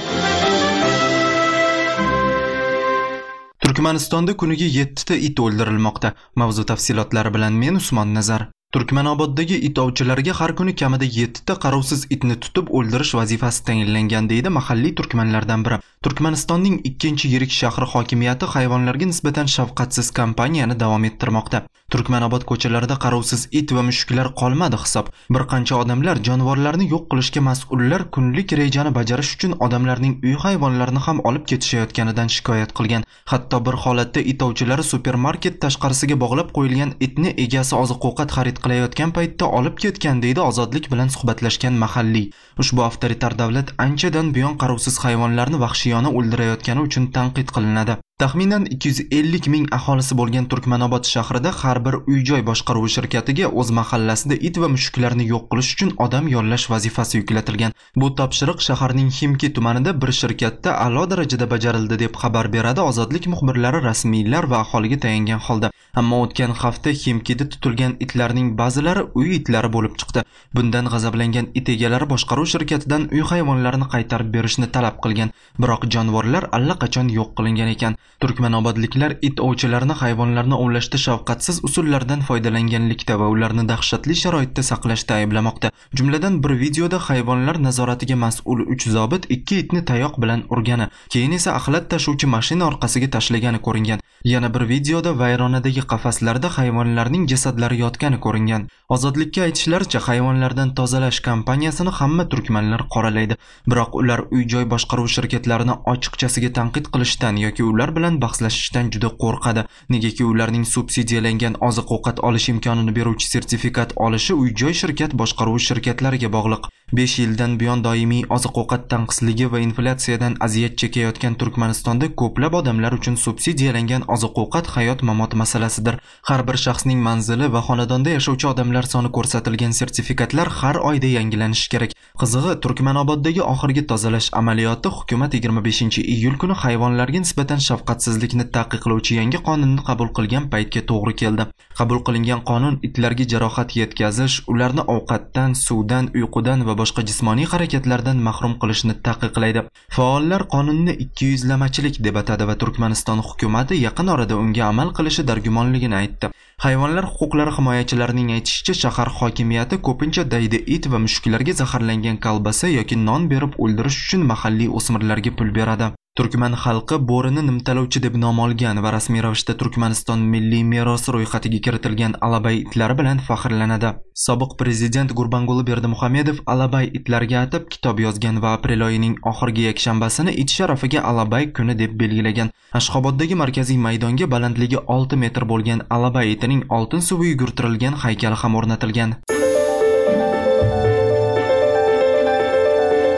Turkmanistonda kuniga yetti ta it o'ldirilmoqda. Mavzu tafsilotlari bilan men Usmon Nazar. Turkmanoboddagi it ovchilariga har kuni kamida yetti ta qarovsiz itni tutib o'ldirish vazifasi tayinlangan deydi mahalliy turkmanlardan biri. Turkmanistonning ikkinchi yirik shahri hokimiyati hayvonlarga nisbatan shafqatsiz kampaniyani davom ettirmoqda. Turkmanobod ko'chalarida qarovsiz it va mushuklar qolmadi hisob. Bir qancha odamlar jonivorlarni yo'q qilishga mas'ullar kunlik rejani bajarish uchun odamlarning uy hayvonlarini ham olib ketishayotganidan shikoyat qilgan. Hatto bir holatda it ovchilari supermarket tashqarisiga bog'lab qo'yilgan itni egasi oziq-ovqat xarid qilayotgan paytda olib ketgan deydi Ozodlik bilan suhbatlashgan mahalliy. Ushbu avtoritar davlat anchadan buyon qarovsiz hayvonlarni vahshiyona o'ldirayotgani uchun tanqid qilinadi. Taxminan ikki yuz ellik ming aholisi bo'lgan Turkmanobod shahrida har bir uy-joy boshqaruvi shirkatiga o'z mahallasida it va mushuklarni yo'q qilish uchun odam yollash vazifasi yuklatilgan. Bu topshiriq shaharning Ximki tumanida bir shirkatda a'lo darajada bajarildi deb xabar beradi Ozodlik muxbirlari rasmiylar va aholiga tayangan holda. Ammo o'tgan hafta Ximkida tutilgan itlarning ba'zilari uy itlari bo'lib chiqdi. Bundan g'azablangan it egalari boshqaruv shirkatidan uy hayvonlarini qaytarib berishni talab qilgan. Biroq jonivorlar allaqachon yo'q qilingan ekan. Turkmanobodliklar it ovchilarini hayvonlarni ovlashda shafqatsiz usullardan foydalanganlikda va ularni dahshatli sharoitda saqlashda ayblamoqda. Jumladan bir videoda hayvonlar nazoratiga mas'ul uch zobit ikki itni tayoq bilan urgani, keyin esa axlat tashuvchi mashina orqasiga tashlagani ko'ringan. Yana bir videoda vayronadagi qafaslarda hayvonlarning jasadlari yotgani ko'ringan. Ozodlikka aytishlaricha, hayvonlardan tozalash kampaniyasini hamma turkmanlar qoralaydi. Biroq ular uy-joy boshqaruv shirkatlarini ochiqchasiga tanqid qilishdan yoki ular bilan bahslashishdan juda qo'rqadi. Negaki ularning subsidiyalangan oziq-ovqat olish imkonini beruvchi sertifikat olishi uy-joy shirkat boshqaruv shirkatlariga bog'liq. besh yildan buyon doimiy oziq-ovqat tanqisligi va inflyatsiyadan aziyat chekayotgan Turkmanistonda ko'plab odamlar uchun subsidiyalangan oziq-ovqat hayot-mamot masalasidir. Har bir shaxsning manzili va xonadonda yashovchi odamlar soni ko'rsatilgan sertifikatlar har oyda yangilanishi kerak. Qizig'i, Turkmanoboddagi oxirgi tozalash amaliyoti hukumat yigirma beshinchi iyul kuni hayvonlarga nisbatan shafqatsizlikni taqiqlovchi yangi qonunni qabul qilgan paytga to'g'ri keldi. Qabul qilingan qonun itlarga jarohat yetkazish, ularni ovqatdan, suvdan, uyqudan va boshqa jismoniy harakatlardan mahrum qilishni taqiqlaydi. Faollar qonunni ikki yuzlamachilik deb atadi va Turkmaniston hukumatı yaqin orada unga amal qilishi dargumonligini aytdi. Hayvonlar huquqlari himoyachilarining aytishicha, shahar hokimiyati ko'pincha daydi it va mushuklarga zaharlangan kolbasa yoki non berib o'ldirish uchun mahalliy o'smirlarga pul beradi. Turkman xalqi bo'rini nimtalovchi deb nom olgan va rasmiy ravishda Turkmaniston milliy merosi ro'yxatiga kiritilgan alabay itlari bilan faxrlanadi. Sobiq prezident Gurbanguli Berdimuhamedov alabay itlarga atab kitob yozgan va aprel oyining oxirgi yakshanbasini it sharafiga alabay kuni deb belgilagan. Ashxoboddagi markaziy maydonga balandligi olti metr bo'lgan alabay itining oltin suvi yugurtirilgan haykali ham o'rnatilgan.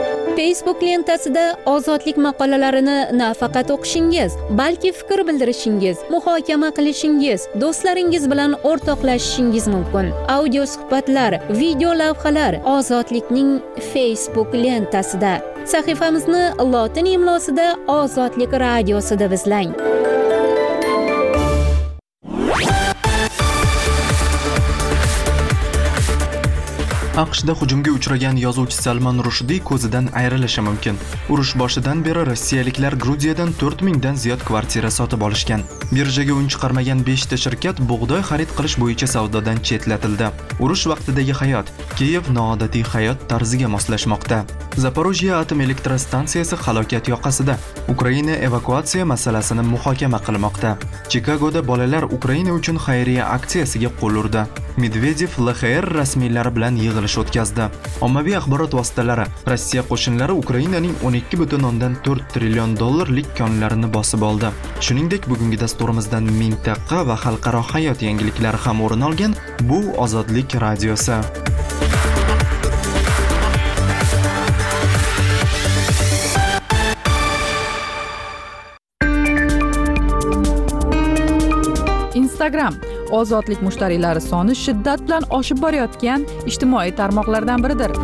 Facebook lentasida ozodlik maqolalarini nafaqat o'qishingiz, balki fikr bildirishingiz, muhokama qilishingiz, do'stlaringiz bilan o'rtoqlashishingiz mumkin. Audio suhbatlar, video lavhalar Ozodlikning Facebook lentasida. Sahifamizni lotin imlosida Ozodlik radiosi deb izlang. AQShda hujumga uchragan yozuvchi Salman Rushdie ko'zidan ayrilishi mumkin. Urush boshidan beri rossiyaliklar Gruziyadan to'rt mingdan ziyod kvartira sotib olishgan. Birjaga un chiqarmagan besh ta shirkat bug'doy xarid qilish bo'yicha savdodan chetlatildi. Urush vaqtidagi hayot Kiyev noodatiy hayot tarziga moslashmoqda. Zaporojye atom elektrostansiyasi halokat yoqasida. Ukraina evakuatsiya masalasini muhokama qilmoqda. Chikagoda bolalar Ukraina uchun xayriya aksiyasiga qo'l urdi. Medvedev L X R rasmiylari bilan yig'ilish o'tkazdi. Ommaviy axborot vositalari Rossiya qo'shinlari Ukrainaning o'n ikki butun o'ndan to'rt trillion dollarlik konlarini bosib oldi. Shuningdek, bugungi dasturimizdan mintaqa va xalqaro hayot yangiliklari ham o'rin olgan. Bu Ozodlik radiosi. Instagram ozodlik mushtariylari soni shiddat bilan oshib borayotgan ijtimoiy tarmoqlardan biridir.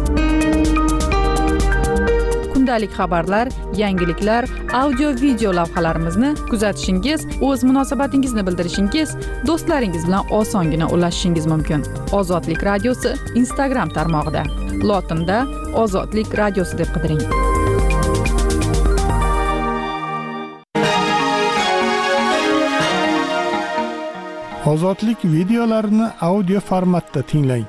Kundalik xabarlar, yangiliklar, audio video lavhalarimizni kuzatishingiz, o'z munosabatingizni bildirishingiz, do'stlaringiz bilan osongina ulashishingiz mumkin. Ozodlik radiosi Instagram tarmog'ida. Lotinda Ozodlik radiosi deb qidiring. Ozodlik videolarini audio formatda tinglang.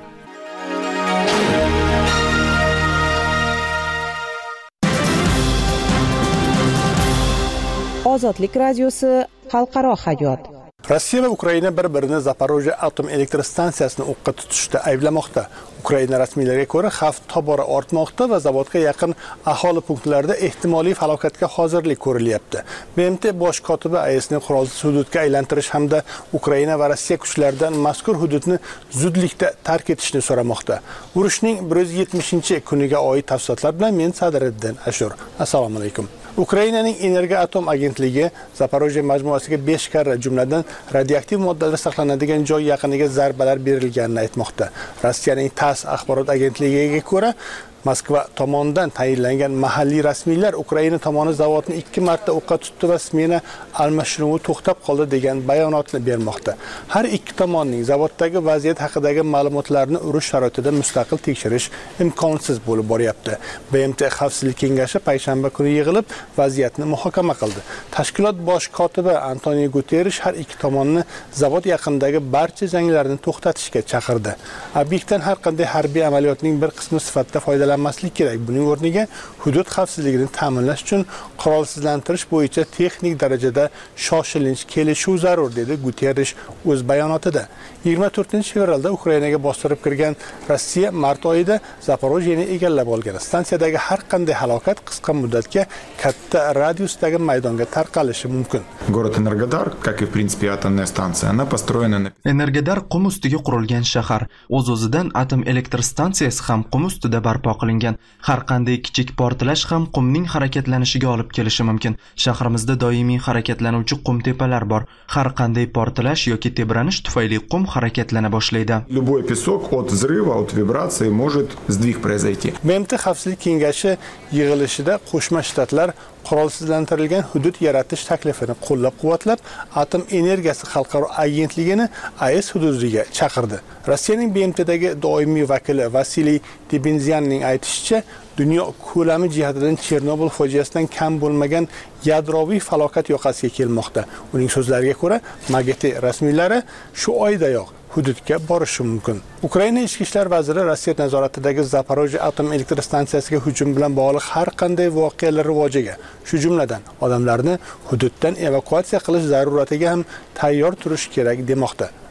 Ozodlik radiosi xalqaro hayot. Rossiya va Ukraina bir-birini Zaporojye atom elektrostansiyasini o'qqa tutishda ayblamoqda. Ukraina rasmiylariga ko'ra, xavf tobora ortmoqda va zavodga yaqin aholi punktlarida ehtimoliy falokatga hozirlik ko'rilyapti. B M T bosh kotibi A E S'ni qurolsiz hududga aylantirish hamda Ukraina va Rossiya kuchlaridan mazkur hududni zudlikda tark etishni so'ramoqda. Urushning bir yuz yetmishinchi kuniga oid tafsilotlar bilan men Sadriddin Ashur. Assalomu alaykum. Ukrainaning Energiya atom agentligi Zaporojye majmuasiga besh karra, jumladan radioaktiv moddalar saqlanadigan joy yaqiniga zarbalar berilganini aytmoqda. Rossiyaning TASS axborot agentligiga ko'ra, Moskva tomonidan tayinlangan mahalliy rasmiylar Ukraina tomoni zavodni ikki marta o'qqa tutdi va smena almashinuvi to'xtab qoldi degan bayonotni bermoqda. Har ikki tomonning zavoddagi vaziyat haqidagi ma'lumotlarni urush sharoitida mustaqil tekshirish imkonsiz bo'lib boryapti. B M T Xavfsizlik kengashi payshanba kuni yig'ilib vaziyatni muhokama qildi. Tashkilot bosh kotibi Antonio Guterres har ikki tomonni zavod yaqinidagi barcha janglarni to'xtatishga chaqirdi. Obyektdan har qanday harbiy amaliyotning bir qismi sifatida foydalanmaslik kerak. Buning o'rniga hudud xavfsizligini ta'minlash uchun qurolsizlantirish bo'yicha texnik darajada shoshilinch kelishuv zarur, dedi Guterres o'z bayonotida. yigirma to'rtinchi fevralda Ukrainaga bostirib kirgan Rossiya mart oyida Zaporojyeni egallab olgan. Stansiyadagi har qanday halokat qisqa muddatga katta radiusdagi maydonga tarqalishi mumkin. Город Энергодар, как и в принципе атомная станция, она построена на Energodar qum ustiga qurilgan shahar. O'z-o'zidan atom elektrostansiyasi ham qum ustida barpo qilingan. Har qanday kichik portlash ham qumning harakatlanishiga olib kelishi mumkin. Shahrimizda doimiy harakatlanuvchi qum tepalar bor. Har qanday portlash yoki tebranish tufayli qum harakatlana boshlaydi. Любой песок от взрыва, от вибрации может сдвиг произойти. B M T Xavfsizlik kengashi yig'ilishida Qo'shma Shtatlar qurolsizlantirilgan hudud yaratish taklifini qo'llab-quvvatlab, atom energiyasi xalqaro agentligini A E S hududiga chaqirdi. Rossiyaning B M T'dagi doimiy vakili Vasiliy Debenzyanning aytishicha, dunyo ko'lami jihatidan Chernobil fojiasidan kam bo'lmagan yadroviy falokat yoqasiga kelmoqda. Uning so'zlariga ko'ra, MAGATE rasmiylari shu oydayoq hududga borishi mumkin. Ukraina ichki ishlar vaziri Rossiya nazoratidagi Zaporojye atom elektrostansiyasiga hujum bilan bog'liq har qanday voqealar rivojiga, shu jumladan odamlarni hududdan evakuatsiya qilish zaruratiga ham tayyor turish kerak demoqda.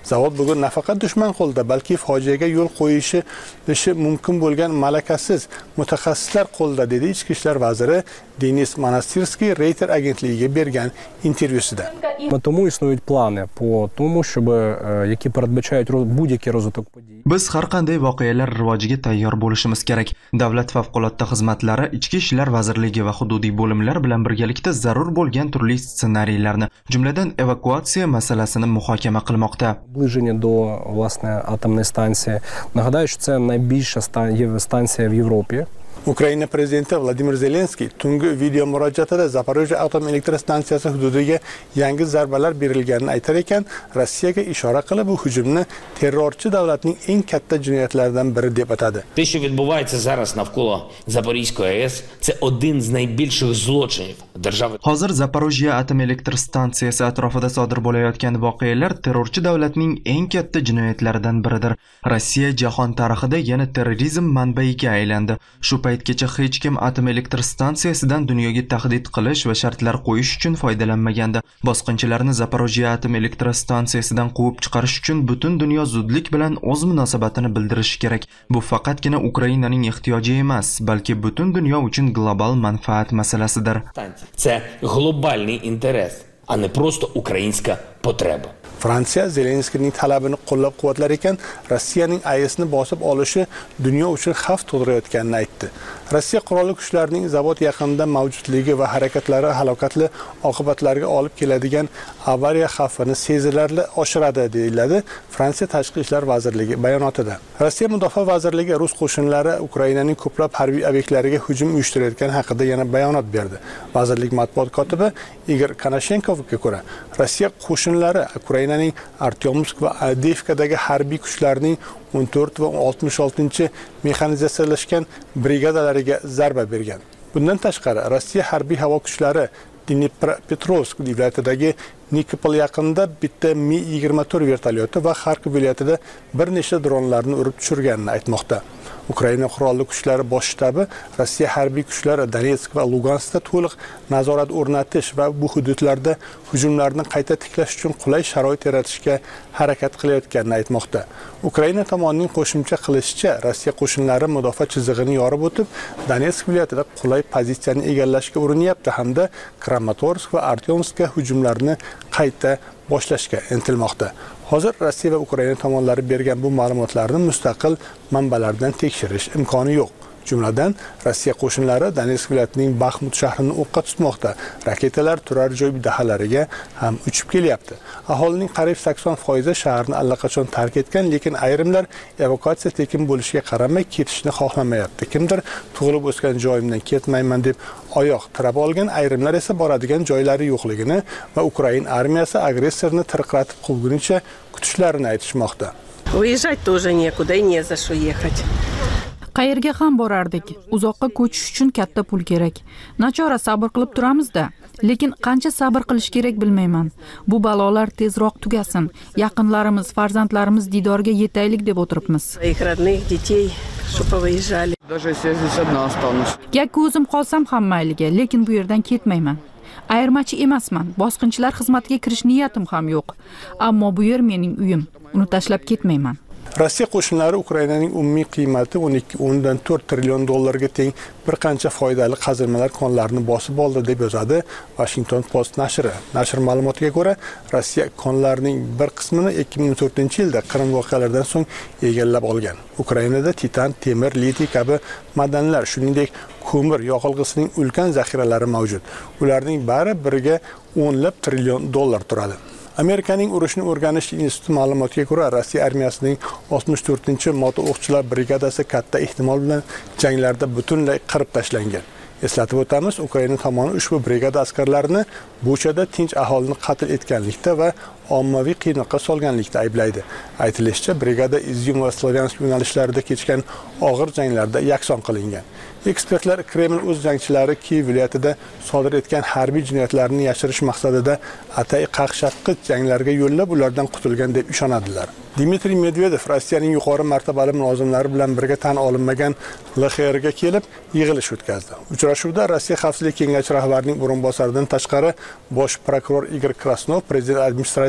Zavod bugun nafaqat dushman qo'lida, balki fojiaga yo'l qo'yishi mumkin bo'lgan malakasiz mutaxassislar qo'lida, dedi Ichki ishlar vaziri Denis Monastirskiy Reuters agentligiga bergan intervyusida. Тому існують плани по тому, щоб які передбачають будь-який розвиток подій. Biz har qanday voqealar rivojiga tayyor bo'lishimiz kerak. Davlat favqulodda xizmatlari, Ichki ishlar vazirligi va hududiy bo'limlar bilan birgalikda zarur bo'lgan turli ssenariylarni, jumladan evakuatsiya masalasini muhokama qilmoqda. Наближення до власне атомної станції. Нагадаю, що це найбільша станція в Європі. Ukraina prezidenti Vladimir Zelenskiy tungi video murojaatida Zaporojye atom elektr stansiyasi hududiga yangi zarbalar berilganini aytar ekan, Rossiyaga ishora qilib, bu hujumni terrorchi davlatning eng katta jinoyatlaridan biri deb atadi. Те, що відбувається зараз навколо Запорізької АЕС, це один з найбільших злочинів держави. Hozir Zaporojye atom elektr stansiyasi atrofida sodir bo'layotgan voqealar terrorchi davlatning eng katta jinoyatlaridan biridir. Rossiya jahon tarixida yana terrorizm manbaiga aylandi. Shu paytgacha hech kim atom elektr stansiyasidan dunyoga tahdid qilish va shartlar qo'yish uchun foydalanmagandi. Bosqinchilarni Zaporojye atom elektr stansiyasidan quvib chiqarish uchun butun dunyo zudlik bilan o'z munosabatini bildirishi kerak. Bu faqatgina Ukrainaning ehtiyoji emas, balki butun dunyo uchun global manfaat masalasidir. Це глобальний інтерес, а не просто українська потреба. Fransiya Zelenskiyning talabini qo'llab-quvvatlar ekan, Rossiyaning A E S'ni bosib olishi dunyo uchun xavf tug'dirayotganini aytdi. Rossiya qurolli kuchlarining zavod yaqinida mavjudligi va harakatlari halokatli oqibatlarga olib keladigan avariya xavfini sezilarli oshiradi, deyiladi Fransiya Tashqi ishlar vazirligi bayonotida. Rossiya Mudofaa vazirligi rus qo'shinlari Ukrainaning ko'plab harbiy obyektlariga hujum uyushtirayotgani haqida yana bayonot berdi. Vazirlik matbuot kotibi Igor Konashenkovga ko'ra, Rossiya qo'shinlari Ukrainaning Artyomsk va Avdiivkadagi harbiy kuchlarining o'n to'rt va oltmish oltinchi mexanizatsiyalashgan brigadalariga zarba bergan. Bundan tashqari, Rossiya harbiy havo kuchlari Dnipropetrovsk viloyatidagi Nikopol yaqinida bitta Mi yigirma to'rt vertolyoti va Kharkiv viloyatida bir nechta dronlarni urib tushirganini aytmoqda. Ukraina qurolli kuchlari bosh shtabi Rossiya harbiy kuchlari Donetsk va Luganskda to'liq nazorat o'rnatish va bu hududlarda hujumlarni qayta tiklash uchun qulay sharoit yaratishga harakat qilayotganini aytmoqda. Ukraina tomonining qo'shimcha qilishicha, Rossiya qo'shinlari mudofaa chizig'ini yorib o'tib, Donetsk viloyatida qulay pozitsiyani egallashga urinilyapti hamda Kramatorsk va Artyomskga hujumlarni qayta boshlashga intilmoqda. Hozir Rossiya va Ukraina tomonlari bergan bu ma'lumotlarni mustaqil manbalardan tekshirish imkoni yo'q. Jumladan, Rossiya qo'shinlari Donetsk viloyatining Baxmut shahrini o'qqa tutmoqda. Raketalar turar joy dahalariga ham uchib kelyapti. Aholining qariyb sakson foizi shaharni allaqachon tark etgan, lekin ayrimlar evakuatsiya tekin bo'lishiga qaramay ketishni xohlamayapti. Kimdir tug'ilib o'sgan joyimdan ketmayman deb oyoq tirab olgan, ayrimlar esa boradigan joylari yo'qligini va Ukraina armiyasi agressorni tirqiratib quvgunicha kutishlarini aytishmoqda. Выезжать тоже некуда и не за что ехать. Qayerga ham borardik? Uzoqqa ko'chish uchun katta pul kerak. Nachora sabr qilib turamiz-da, lekin qancha sabr qilish kerak bilmayman. Bu balolar tezroq tugasin. Yaqinlarimiz, farzandlarimiz didorga yetaylik deb o'tiribmiz. Их родных детей, чтобы выезжали. Даже если я здесь одна останусь. Yakka o'zim qolsam ham mayliga, lekin bu yerdan ketmayman. Ayirmachi emasman. Bosqinchilar xizmatiga kirish niyatim ham yo'q. Ammo bu yer mening uyim. Uni tashlab ketmayman. Rossiya qo'shinlari Ukrainaning umumiy qiymati o'n ikki o'ndan to'rt trillion dollarga teng bir qancha foydali qazilmalar konlarini bosib oldi deb yozadi Washington Post nashri. Nashr ma'lumotiga ko'ra, Rossiya konlarining bir qismini ikki ming to'rtinchi yilda Qrim voqealaridan so'ng egallab olgan. Ukrainada titan, temir, litiy kabi madanlar, shuningdek ko'mir yoqilg'isining ulkan zaxiralari mavjud. Ularning bari biriga o'nlab trillion dollar turadi. Amerikaning urushni o'rganish instituti ma'lumotiga ko'ra, Rossiya armiyasining oltmish to'rtinchi moto o'qchilar brigadasi katta ehtimol bilan janglarda butunlay qirib tashlangan. Eslatib o'tamiz, Ukraina tomoni ushbu brigada askarlarini Buchada tinch aholini qatl etganlikda va ommaviy qiynoqqa solganlikda ayblaydi. Aytilishicha, brigada Izyum va Slovyansk yo'nalishlarida kechgan og'ir janglarda yakson qilingan. Ekspertlar Kreml o'z jangchilari Kiyev viloyatida sodir etgan harbiy jinoyatlarni yashirish maqsadida atay qaqshatqich janglarga yo'llab ulardan qutulgan deb ishonadilar. Dmitriy Medvedev Rossiyaning yuqori martabali mulozimlari bilan birga tan olinmagan L X Rga kelib yig'ilish o'tkazdi. Uchrashuvda Rossiya Xavfsizlik kengashi rahbarining o'rinbosaridan tashqari bosh prokuror Igor Krasnov, prezident administratsiyasi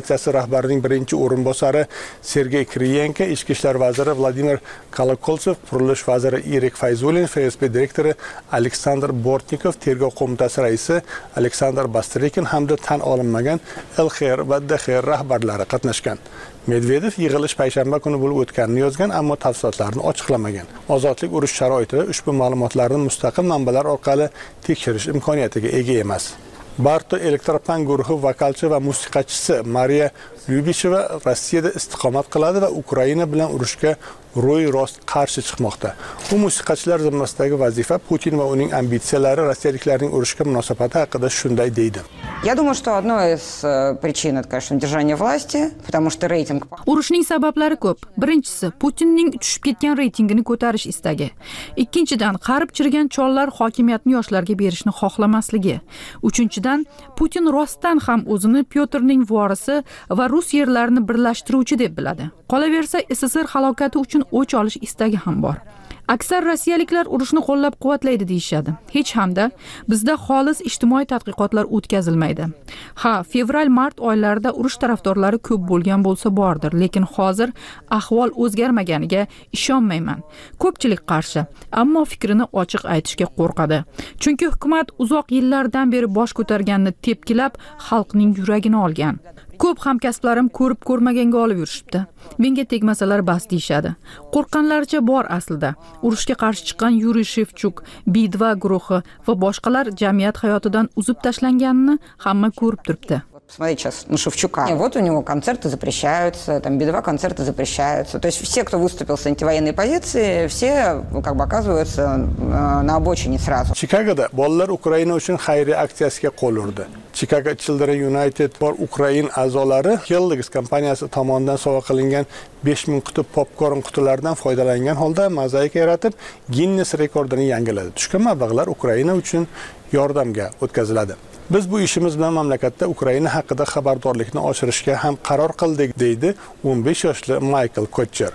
komissiyasi rahbarining birinchi o'rinbosari Sergey Kriyenko, ichki ishlar vaziri Vladimir Kolokoltsev, qurilish vaziri Irik Fayzulin, F S B direktori Aleksandr Bortnikov, tergov qo'mitasi raisi Aleksandr Bastrekin hamda tan olinmagan L X R va D X R rahbarlari qatnashgan. Medvedev yig'ilish payshanba kuni bo'lib o'tganini yozgan, ammo tafsilotlarni ochiqlamagan. Ozodlik urush sharoitida ushbu ma'lumotlarni mustaqil manbalar orqali tekshirish imkoniyatiga ega emas. Barto Elektropan guruhi vokalchi va musiqachisi Mariya Lyubicheva Rossiyada istiqomat qiladi va Ukraina bilan urushga ro'y rost qarshi chiqmoqda. Bu musiqachilar zimmasidagi vazifa Putin va uning ambitsiyalari rossiyaliklarning urushga munosabati haqida shunday deydi. Я думаю, что одной из причин это, конечно, держание власти, потому что рейтинг... Urushning sabablari ko'p. Birinchisi, Putinning tushib ketgan reytingini ko'tarish istagi. Ikkinchidan, qarib chirgan chollar hokimiyatni yoshlarga berishni xohlamasligi. Uchinchidan, Putin rostdan ham o'zini Pyotrning vorisi va rus yerlarini birlashtiruvchi deb biladi. Qolaversa, S S R halokati uchun o'ch olish istagi ham bor. Aksar rossiyaliklar urushni qo'llab-quvvatlaydi deyishadi. Hech hamda bizda xolis ijtimoiy tadqiqotlar o'tkazilmaydi. Ha, fevral-mart oylarida urush tarafdorlari ko'p bo'lgan bo'lsa bordir, lekin hozir ahvol o'zgarmaganiga ishonmayman. Ko'pchilik qarshi, ammo fikrini ochiq aytishga qo'rqadi. Chunki hukumat uzoq yillardan beri bosh ko'targanni tepkilab, xalqning yuragini olgan. Ko'p hamkasblarim ko'rib ko'rmaganga olib yurishibdi. Menga tegmasalar bas deyshadi. Qo'rqqanlarcha bor aslida. Urushga qarshi chiqqan Yuriy Shevchuk, B два guruhi va boshqalar jamiyat hayotidan uzib tashlanganini hamma ko'rib turibdi. Посмотрите сейчас на Шевчука. И вот у него концерты запрещаются, там Би два концерты запрещаются. То есть все, кто выступил с антивоенной позиции, все как бы оказываются на обочине сразу. Chikagoda bolalar Ukraina uchun xayriya aksiyasiga qo'l urdi. Chicago Children United for Ukraine a'zolari Kellogg's kompaniyasi tomonidan sovg'a qilingan besh ming quti popkorn qutilaridan foydalangan holda mozaika yaratib, Guinness rekordini yangiladi. Tushgan mablag'lar Ukraina uchun yordamga o'tkaziladi. Biz bu ishimiz bilan mamlakatda Ukraina haqida xabardorlikni oshirishga ham qaror qildik, deydi o'n besh yoshli Michael Kocher.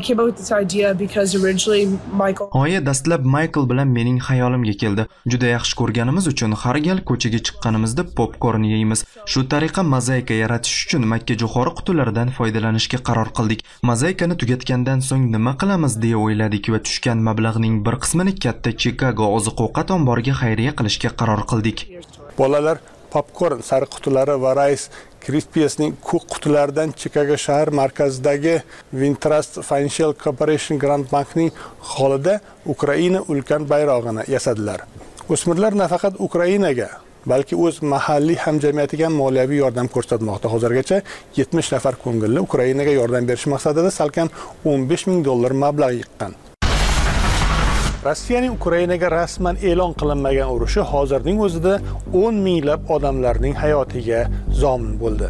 G'oya dastlab Michael bilan mening xayolimga keldi. Juda yaxshi ko'rganimiz uchun har gal ko'chaga chiqqanimizda popkorn yeymiz. Shu tariqa mozaika yaratish uchun makkajo'xori qutilaridan foydalanishga qaror qildik. Mozaikani tugatgandan so'ng nima qilamiz deya o'yladik va tushgan mablag'ning bir qismini katta Chicago oziq-ovqat omboriga xayriya qilishga qaror qildik. Bolalar popkorn sariq qutilari va Rice Krispies'ning ko'k qutilaridan Chicago shahar markazidagi Wintrust Financial Corporation Grand Bankning holida Ukraina ulkan bayrog'ini yasadilar. O'smirlar nafaqat Ukrainaga, balki o'z mahalliy hamjamiyatiga moliyaviy yordam ko'rsatmoqda. Hozirgacha yetmish nafar ko'ngilli Ukrainaga yordam berish maqsadida salkam o'n besh ming dollar mablag' yiqqan. Rossiyaning Ukrainaga rasman e'lon qilinmagan urushi hozirning o'zida o'n minglab odamlarning hayotiga zomin bo'ldi.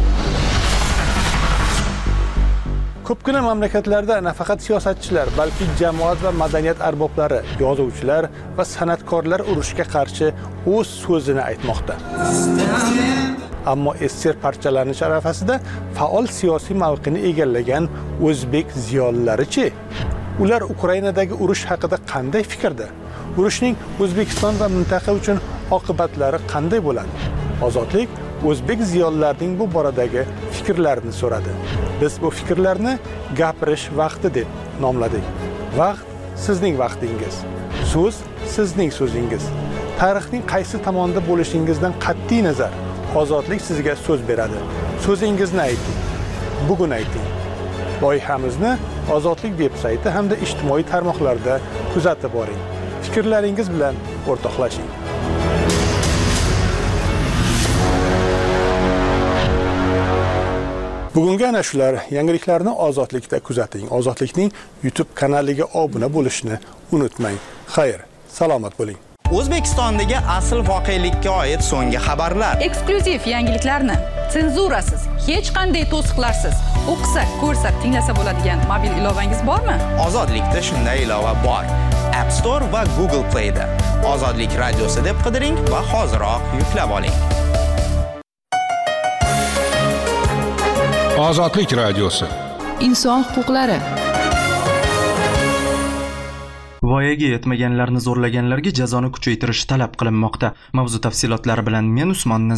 Ko'pgina mamlakatlarda nafaqat siyosatchilar, balki jamoat va madaniyat arboblari, yozuvchilar va san'atkorlar urushga qarshi o'z so'zini aytmoqda. Ammo S S R parchalanish arafasida faol siyosiy mavqeni egallagan o'zbek ziyolilari-chi? Ular Ukrainadagi urush haqida qanday fikrda? Urushning O'zbekiston va mintaqa uchun oqibatlari qanday bo'ladi? Ozodlik o'zbek ziyolilarining bu boradagi fikrlarini so'radi. Biz bu fikrlarni gapirish vaqti deb nomladik. Vaqt sizning vaqtingiz. So'z sizning so'zingiz. Tarixning qaysi tomonda bo'lishingizdan qat'iy nazar, ozodlik sizga so'z beradi. So'zingizni ayting. Bugun ayting. Loyihamizni Ozodlik veb-sayti hamda ijtimoiy tarmoqlarda kuzatib boring. Fikrlaringiz bilan o'rtoqlashing. Bugungi ana shular. Yangiliklarni Ozodlikda kuzating. Ozodlikning YouTube kanaliga obuna bo'lishni unutmang. Xayr, salomat bo'ling. O'zbekistondagi asl voqelikka oid so'nggi xabarlar. Eksklyuziv yangiliklarni senzurasiz, hech qanday to'siqlarsiz o'qisa, ko'rsa, tinglasa bo'ladigan mobil ilovangiz bormi? Ozodlikda shunday ilova bor. App Store va Google Play da. Ozodlik radiosi deb qidiring va hoziroq yuklab oling. Ozodlik radiosi. Inson huquqlari. Voyaga yetmaganlarni zo'rlaganlarga jazoni kuchaytirish talab qilinmoqda. Mavzu tafsilotlari bilan men Usmon Nazar.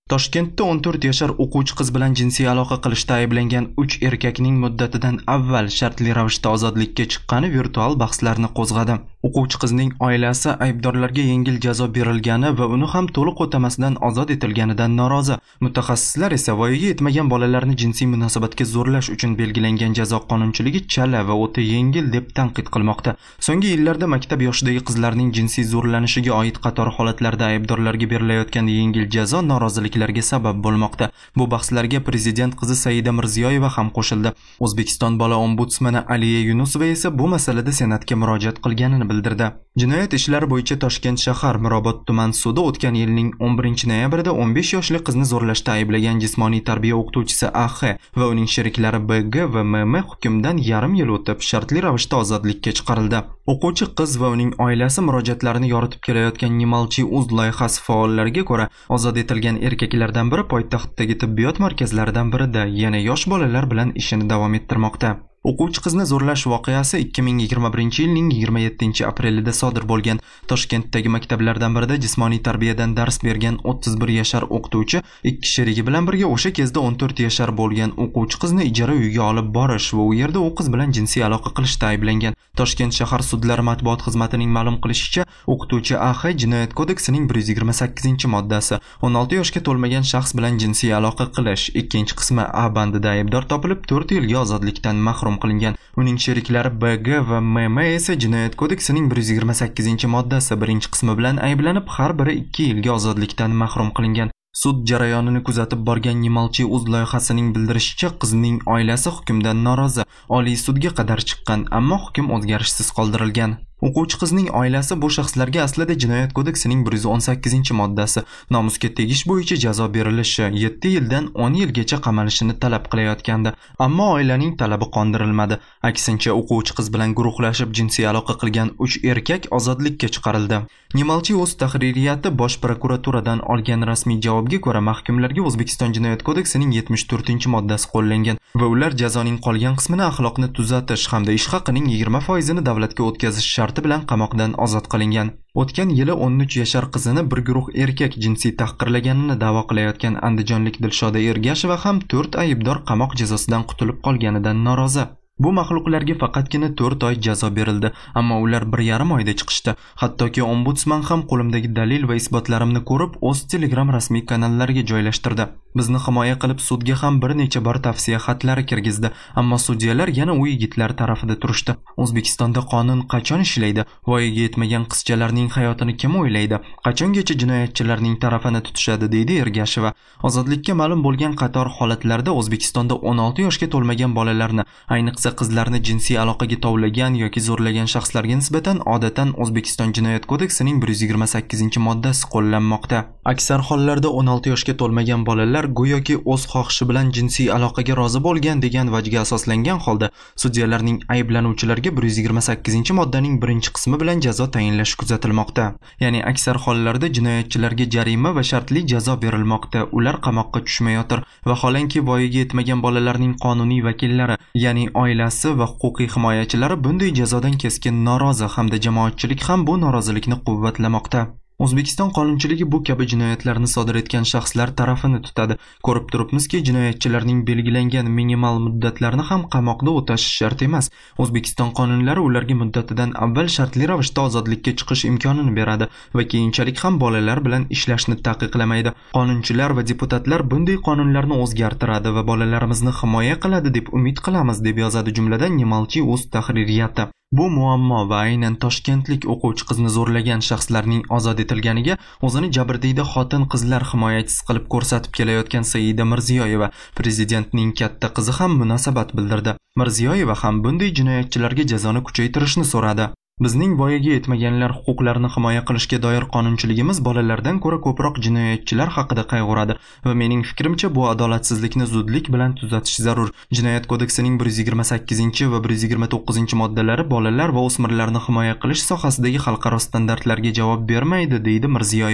Toshkentda o'n to'rt yashar o'quvchi qiz bilan jinsiy aloqa qilishda ayblangan uch erkakning muddatidan avval shartli ravishda ozodlikka chiqqani virtual bahslarni qo'zg'adi. O'quvchi qizning oilasi aybdorlarga yengil jazo berilgani va uni ham to'liq o'tamasdan ozod etilganidan norozi. Mutaxassislar esa voyaga yetmagan bolalarni jinsiy munosabatga zo'rlash uchun belgilangan jazo qonunchiligi chala va o'ta yengil deb tanqid qilmoqda. So'nggi yillarda maktab yoshidagi qizlarning jinsiy zo'rlanishiga oid qator holatlarda aybdorlarga berilayotgan yengil jazo norozilik larga sabab bo'lmoqda. Bu bahslarga prezident qizi Saida Mirziyoyeva ham qo'shildi. O'zbekiston bola ombudsmani Aliya Yunusova esa bu masalada senatga murojaat qilganini bildirdi. Jinoyat ishlari bo'yicha Toshkent shahar Mirobod tuman sudi o'tgan yilning o'n birinchi noyabrida o'n besh yoshli qizni zo'rlashda ayblagan jismoniy tarbiya o'qituvchisi A X va uning sheriklari B G va M M hukmdan yarim yil o'tib shartli ravishda ozodlikka chiqarildi. O'quvchi qiz va uning oilasi murojaatlarini yoritib kelayotgan Nimalchi uz loyihasi faollariga ko'ra, ozod etilgan erkaklardan biri poytaxtdagi tibbiyot markazlaridan birida yana yosh bolalar bilan ishini davom ettirmoqda. O'quvchi qizni zo'rlash voqeasi ikki ming yigirma birinchi yilning yigirma yettinchi aprelida sodir bo'lgan. Toshkentdagi maktablardan birida jismoniy tarbiyadan dars bergan o'ttiz bir yashar o'qituvchi ikki sherigi bilan birga o'sha kezda o'n to'rt yashar bo'lgan o'quvchi qizni ijara uyga olib borish va u yerda u qiz bilan jinsiy aloqa qilishda ayblangan. Toshkent shahar sudlari matbuot xizmatining ma'lum qilishicha, o'qituvchi A X Jinoyat kodeksining bir yuz yigirma sakkizinchi moddasi o'n olti yoshga to'lmagan shaxs bilan jinsiy aloqa qilish ikkinchi qismi A bandida aybdor topilib to'rt yilga ozodlikdan mahrum qilingan. Uning sheriklari B G va M M esa Jinoyat kodeksining bir yuz yigirma sakkizinchi moddasi birinchi qismi bilan ayblanib, har biri ikki yilga ozodlikdan mahrum qilingan. Sud jarayonini kuzatib borgan Nimalchi uz loyihasining bildirishicha, qizning oilasi hukmdan norozi. Oliy sudga qadar chiqqan, ammo hukm o'zgarishsiz qoldirilgan. O'quvchi qizning oilasi bu shaxslarga aslida Jinoyat kodeksining bir yuz o'n sakkizinchi moddasi nomusga tegish bo'yicha jazo berilishi, yetti yildan o'n yilgacha qamalishini talab qilayotgandi. Ammo oilaning talabi qondirilmadi. Aksincha, o'quvchi qiz bilan guruhlashib jinsiy aloqa qilgan uch erkak ozodlikka chiqarildi. Nimalchi o'z tahririyati Bosh prokuraturadan olgan rasmiy javobga ko'ra, mahkumlarga O'zbekiston Jinoyat kodeksining yetmish to'rtinchi moddasi qo'llangan va ular jazoning qolgan qismini axloqni tuzatish hamda ish haqining yigirma foizini davlatga o'tkazish sharti bilan qamoqdan ozod qilingan. O'tgan yili o'n uch yashar qizini bir guruh erkak jinsiy tahqirlaganini da'vo qilayotgan andijonlik Dilshoda Ergasheva ham to'rt aybdor qamoq jazosidan qutulib qolganidan norozi. Bu maxluqlarga faqatgina to'rt oy jazo berildi, ammo ular bir yarim oyda chiqishdi. Hattoki ombudsman ham qo'limdagi dalil va isbotlarimni ko'rib, o'z Telegram rasmiy kanallariga joylashtirdi. Bizni himoya qilib sudga ham bir necha bor tavsiya xatlari kirgizdi, ammo sudyalar yana u yigitlar tarafida turishdi. O'zbekistonda qonun qachon ishlaydi? Voyaga yetmagan qizchalarning hayotini kim o'ylaydi? Qachongacha jinoyatchilarning tarafini tutishadi, deydi Ergasheva. Ozodlikka ma'lum bo'lgan qator holatlarda O'zbekistonda o'n olti yoshga to'lmagan bolalarni, ayniqsa qizlarni jinsiy aloqaga tovlagan yoki zo'rlagan shaxslarga nisbatan odatdan O'zbekiston Jinoyat kodeksining bir yuz yigirma sakkizinchi moddasi qo'llanmoqda. Aksar hollarda o'n olti yoshga to'lmagan bolalar go'yoki o'z xohishi bilan jinsiy aloqaga rozi bo'lgan degan vajga asoslangan holda sudyalarning ayblanuvchilarga bir yuz yigirma sakkizinchi moddaning birinchi qismi bilan jazo tayinlashi kuzatilmoqda. Ya'ni aksar hollarda jinoyatchilarga jarima va shartli jazo berilmoqda. Ular qamoqqa tushmayotir. Vaholanki voyaga yetmagan bolalarning qonuniy vakillari, ya'ni oilasi va huquqiy himoyachilari bunday jazodan keskin norozi hamda jamoatchilik ham bu norozilikni quvvatlamoqda. O'zbekiston qonunchiligi bu kabi jinoyatlarni sodir etgan shaxslar tarafini tutadi. Ko'rib turibmizki, jinoyatchilarning belgilangan minimal muddatlarni ham qamoqda o'tashi shart emas. O'zbekiston qonunlari ularga muddatidan avval shartli ravishda ozodlikka chiqish imkonini beradi va keyinchalik ham bolalar bilan ishlashni taqiqlamaydi. Qonunchilar va deputatlar bunday qonunlarni o'zgartiradi va bolalarimizni himoya qiladi deb umid qilamiz, deb yozadi jumladan Nimalchi o'z tahririyati. Bu muammo va aynan toshkentlik o'quvchi qizni zo'rlagan shaxslarning ozod etilganiga o'zini jabrdiyda xotin-qizlar himoyachisi qilib ko'rsatib kelayotgan Saida Mirziyoyeva, prezidentning katta qizi ham munosabat bildirdi. Mirziyoyeva ham bunday jinoyatchilarga jazoni kuchaytirishni so'radi. Bizning voyaga yetmaganlar huquqlarini himoya qilishga doir qonunchiligimiz bolalardan ko'ra ko'proq jinoyatchilar haqida qayg'uradi va mening fikrimcha bu adolatsizlikni zudlik bilan tuzatish zarur. Jinoyat kodeksining bir yuz yigirma sakkizinchi va bir yuz yigirma to'qqizinchi moddalari bolalar va o'smirlarni himoya qilish sohasidagi xalqaro standartlarga javob bermaydi, deydi Mirziyoyeva.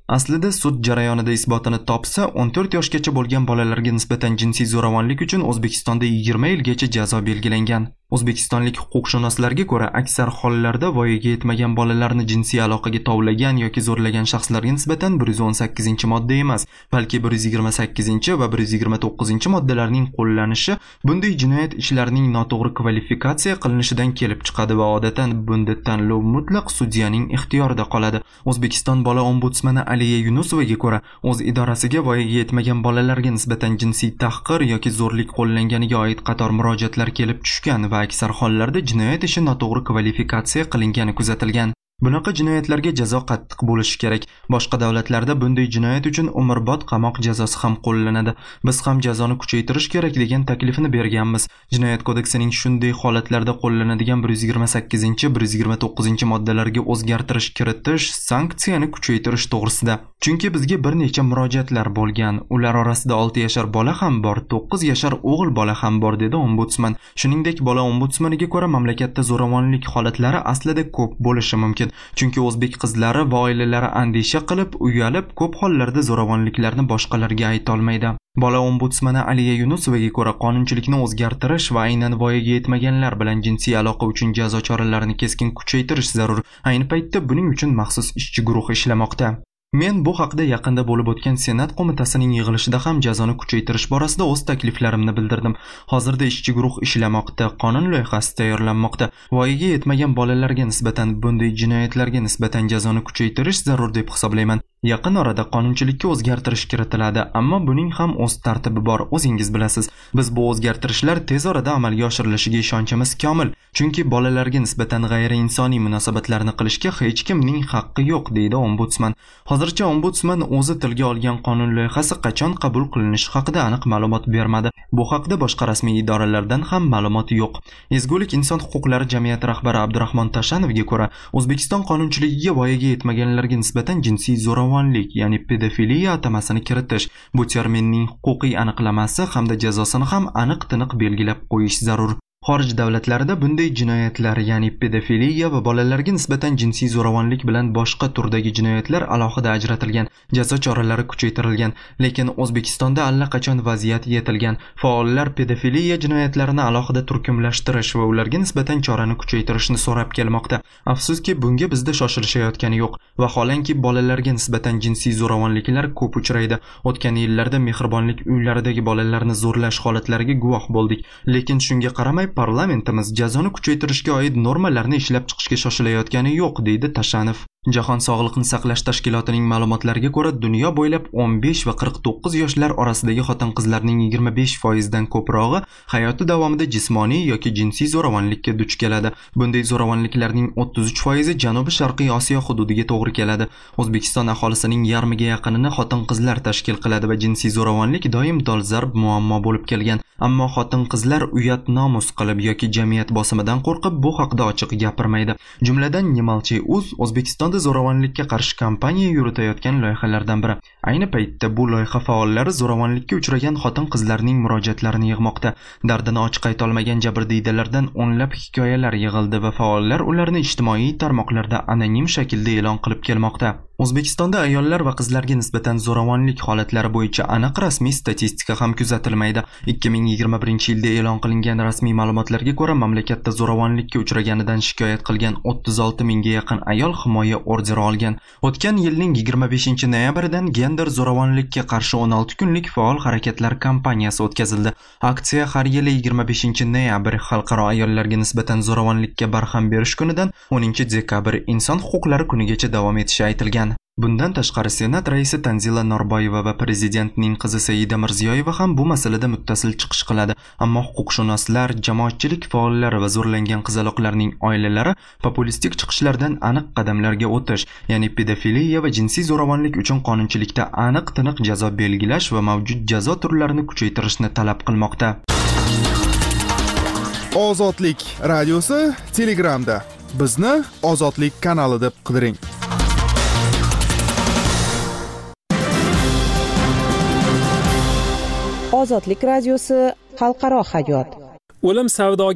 Aslida sud jarayonida isbotini topsa, o'n to'rt yoshgacha bo'lgan bolalarga nisbatan jinsiy zo'ravonlik uchun O'zbekistonda yigirma yilgacha jazo belgilangan. O'zbekistonlik huquqshunoslarga ko'ra, aksar hollarda voyaga yetmagan bolalarni jinsiy aloqaga tovlagan yoki zo'rlagan shaxslarga nisbatan bir yuz o'n sakkizinchi modda emas, balki bir yuz yigirma sakkizinchi va bir yuz yigirma to'qqizinchi moddalarning qo'llanishi bunday jinoyat ishlarining noto'g'ri kvalifikatsiya qilinishidan kelib chiqadi va odatdan bunday tanlov mutlaq sudyaning ixtiyorida qoladi. O'zbekiston bola ombudsmani Aliya Yunusovaga ko'ra, o'z idorasiga voyaga yetmagan bolalarga nisbatan jinsiy tahqir yoki zo'rlik qo'llanganiga oid qator murojaatlar kelib tushgan va aksar hollarda jinoyat ishi noto'g'ri kvalifikatsiya qilingani kuzatilgan. Bunaqa jinoyatlarga jazo qattiq bo'lishi kerak. Boshqa davlatlarda bunday jinoyat uchun umrbod qamoq jazosi ham qo'llanadi. Biz ham jazoni kuchaytirish kerak degan taklifni berganmiz. Jinoyat kodeksining shunday holatlarda qo'llanadigan bir yuz yigirma sakkizinchi bir yuz yigirma to'qqizinchi moddalarga o'zgartirish kiritish, sanksiyani kuchaytirish to'g'risida. Chunki bizga bir necha murojaatlar bo'lgan. Ular orasida olti yashar bola ham bor, to'qqiz yashar o'g'il bola ham bor, dedi ombudsman. Shuningdek, bola ombudsmaniga ko'ra mamlakatda zo'ravonlik holatlari aslida ko'p bo'lishi mumkin. Chunki o'zbek qizlari va oilalari andisha qilib, uyalib, ko'p hollarda zo'ravonliklarni boshqalarga ayta olmaydi. Bola ombudsmani Aliya Yunusovaga ko'ra, qonunchilikni o'zgartirish va aynan voyaga yetmaganlar bilan jinsiy aloqa uchun jazo choralarini keskin kuchaytirish zarur. Ayni paytda buning uchun maxsus ishchi guruh ishlamoqda. Men bu haqda yaqinda bo'lib o'tgan Senat qo'mitasining yig'ilishida ham jazoni kuchaytirish borasida o'z takliflarimni bildirdim. Hozirda ishchi guruh ishlamoqda, qonun loyihasi tayyorlanmoqda. Voyaga yetmagan bolalarga nisbatan bunday jinoyatlarga nisbatan jazoni kuchaytirish zarur deb hisoblayman. Yaqin orada qonunchilikka o'zgartirish kiritiladi, ammo buning ham o'z tartibi bor, o'zingiz bilasiz. Biz bu o'zgartirishlar tez orada amalga oshirilishiga ishonchimiz komil, chunki bolalarga nisbatan g'ayriinsoniy munosabatlarni qilishga hech kimning haqqi yo'q, deydi ombudsman. Hozircha ombudsman o'zi tilga olgan qonun loyihasi qachon qabul qilinishi haqida aniq ma'lumot bermadi. Bu haqda boshqa rasmiy idoralardan ham ma'lumot yo'q. Ezgulik inson huquqlari jamiyati rahbari Abdurahmon Tashanovga ko'ra, O'zbekiston qonunchiligiga voyaga yetmaganlarga nisbatan jinsiy zo'ravonlik, ya'ni pedofiliya atamasini kiritish, bu terminning huquqiy aniqlamasi hamda jazosini ham aniq-tiniq belgilab qo'yish zarur. Xorij davlatlarida bunday jinoyatlar, ya'ni pedofiliya va bolalarga nisbatan jinsiy zo'ravonlik bilan boshqa turdagi jinoyatlar alohida ajratilgan, jazo choralari kuchaytirilgan, lekin O'zbekistonda allaqachon vaziyat yetilgan. Faollar pedofiliya jinoyatlarini alohida turkumlashtirish va ularga nisbatan chorani kuchaytirishni so'rab kelmoqda. Afsuski, bunga bizda shoshilishayotgani yo'q. Vaholanki bolalarga nisbatan jinsiy zo'ravonliklar ko'p uchraydi. O'tgan yillarda mehribonlik uylaridagi bolalarni zo'rlash holatlariga guvoh bo'ldik, lekin shunga qaramay parlamentimiz jazoni kuchaytirishga oid normalarni ishlab chiqishga shoshilayotgani yo'q, deydi Tashanov. Jahon Sog'liqni saqlash tashkilotining ma'lumotlariga ko'ra, dunyo bo'ylab o'n besh va qirq to'qqiz yoshlar orasidagi xotin-qizlarning yigirma besh foiz dan ko'prog'i hayoti davomida jismoniy yoki jinsiy zo'ravonlikka duch keladi. Bunday zo'ravonliklarning o'ttiz uch foizi Janubi-Sharqiy Osiyo hududiga to'g'ri keladi. O'zbekiston aholisining yarmiga yaqinini xotin-qizlar tashkil qiladi va jinsiy zo'ravonlik doim dolzarb muammo bo'lib kelgan. Ammo xotin-qizlar uyat nomus qilib yoki jamiyat bosimidan qo'rqib bu haqda ochiq gapirmaydi. Jumladan Nemalchay.uz O'zbekistonda zo'ravonlikka qarshi kampaniya yuritayotgan loyihalardan biri. Ayni paytda bu loyiha faollari zo'ravonlikka uchragan xotin-qizlarning murojaatlarini yig'moqda. Dardini ochiq ayta olmagan jabrdiydalardan o'nlab hikoyalar yig'ildi va faollar ularni ijtimoiy tarmoqlarda anonim shaklda e'lon qilib kelmoqda. O'zbekistonda ayollar va qizlarga nisbatan zo'ravonlik holatlari bo'yicha aniq rasmiy statistika ham kuzatilmaydi. ikki ming yigirma birinchi yilda e'lon qilingan rasmiy ma'lumotlarga ko'ra, mamlakatda zo'ravonlikka uchraganidan shikoyat qilgan o'ttiz olti mingga yaqin ayol himoya orderi olgan. O'tgan yilning yigirma beshinchi noyabridan gender zo'ravonlikka qarshi o'n olti kunlik faol harakatlar kampaniyasi o'tkazildi. Aksiya har yili yigirma beshinchi noyabr Xalqaro ayollarga nisbatan zo'ravonlikka barham berish kunidan o'ninchi dekabr inson huquqlari kunigacha davom etishi aytilgan. Bundan tashqari Senat raisi Tanzila Norboyeva va prezidentning qizi Saida Mirziyoyeva ham bu masalada muttasil chiqish qiladi. Ammo huquqshunoslar, jamoatchilik faollari va zo'rlangan qizaloqlarning oilalari populistik chiqishlardan aniq qadamlarga o'tish, ya'ni pedofiliya va jinsiy zo'ravonlik uchun qonunchilikda aniq-tiniq jazo belgilash va mavjud jazo turlarini kuchaytirishni talab qilmoqda. Ozodlik radiosi Telegramda. Bizni Ozodlik kanali deb qidiring. Ozodlik radiosi xalqaro hayot. O'lim savdogari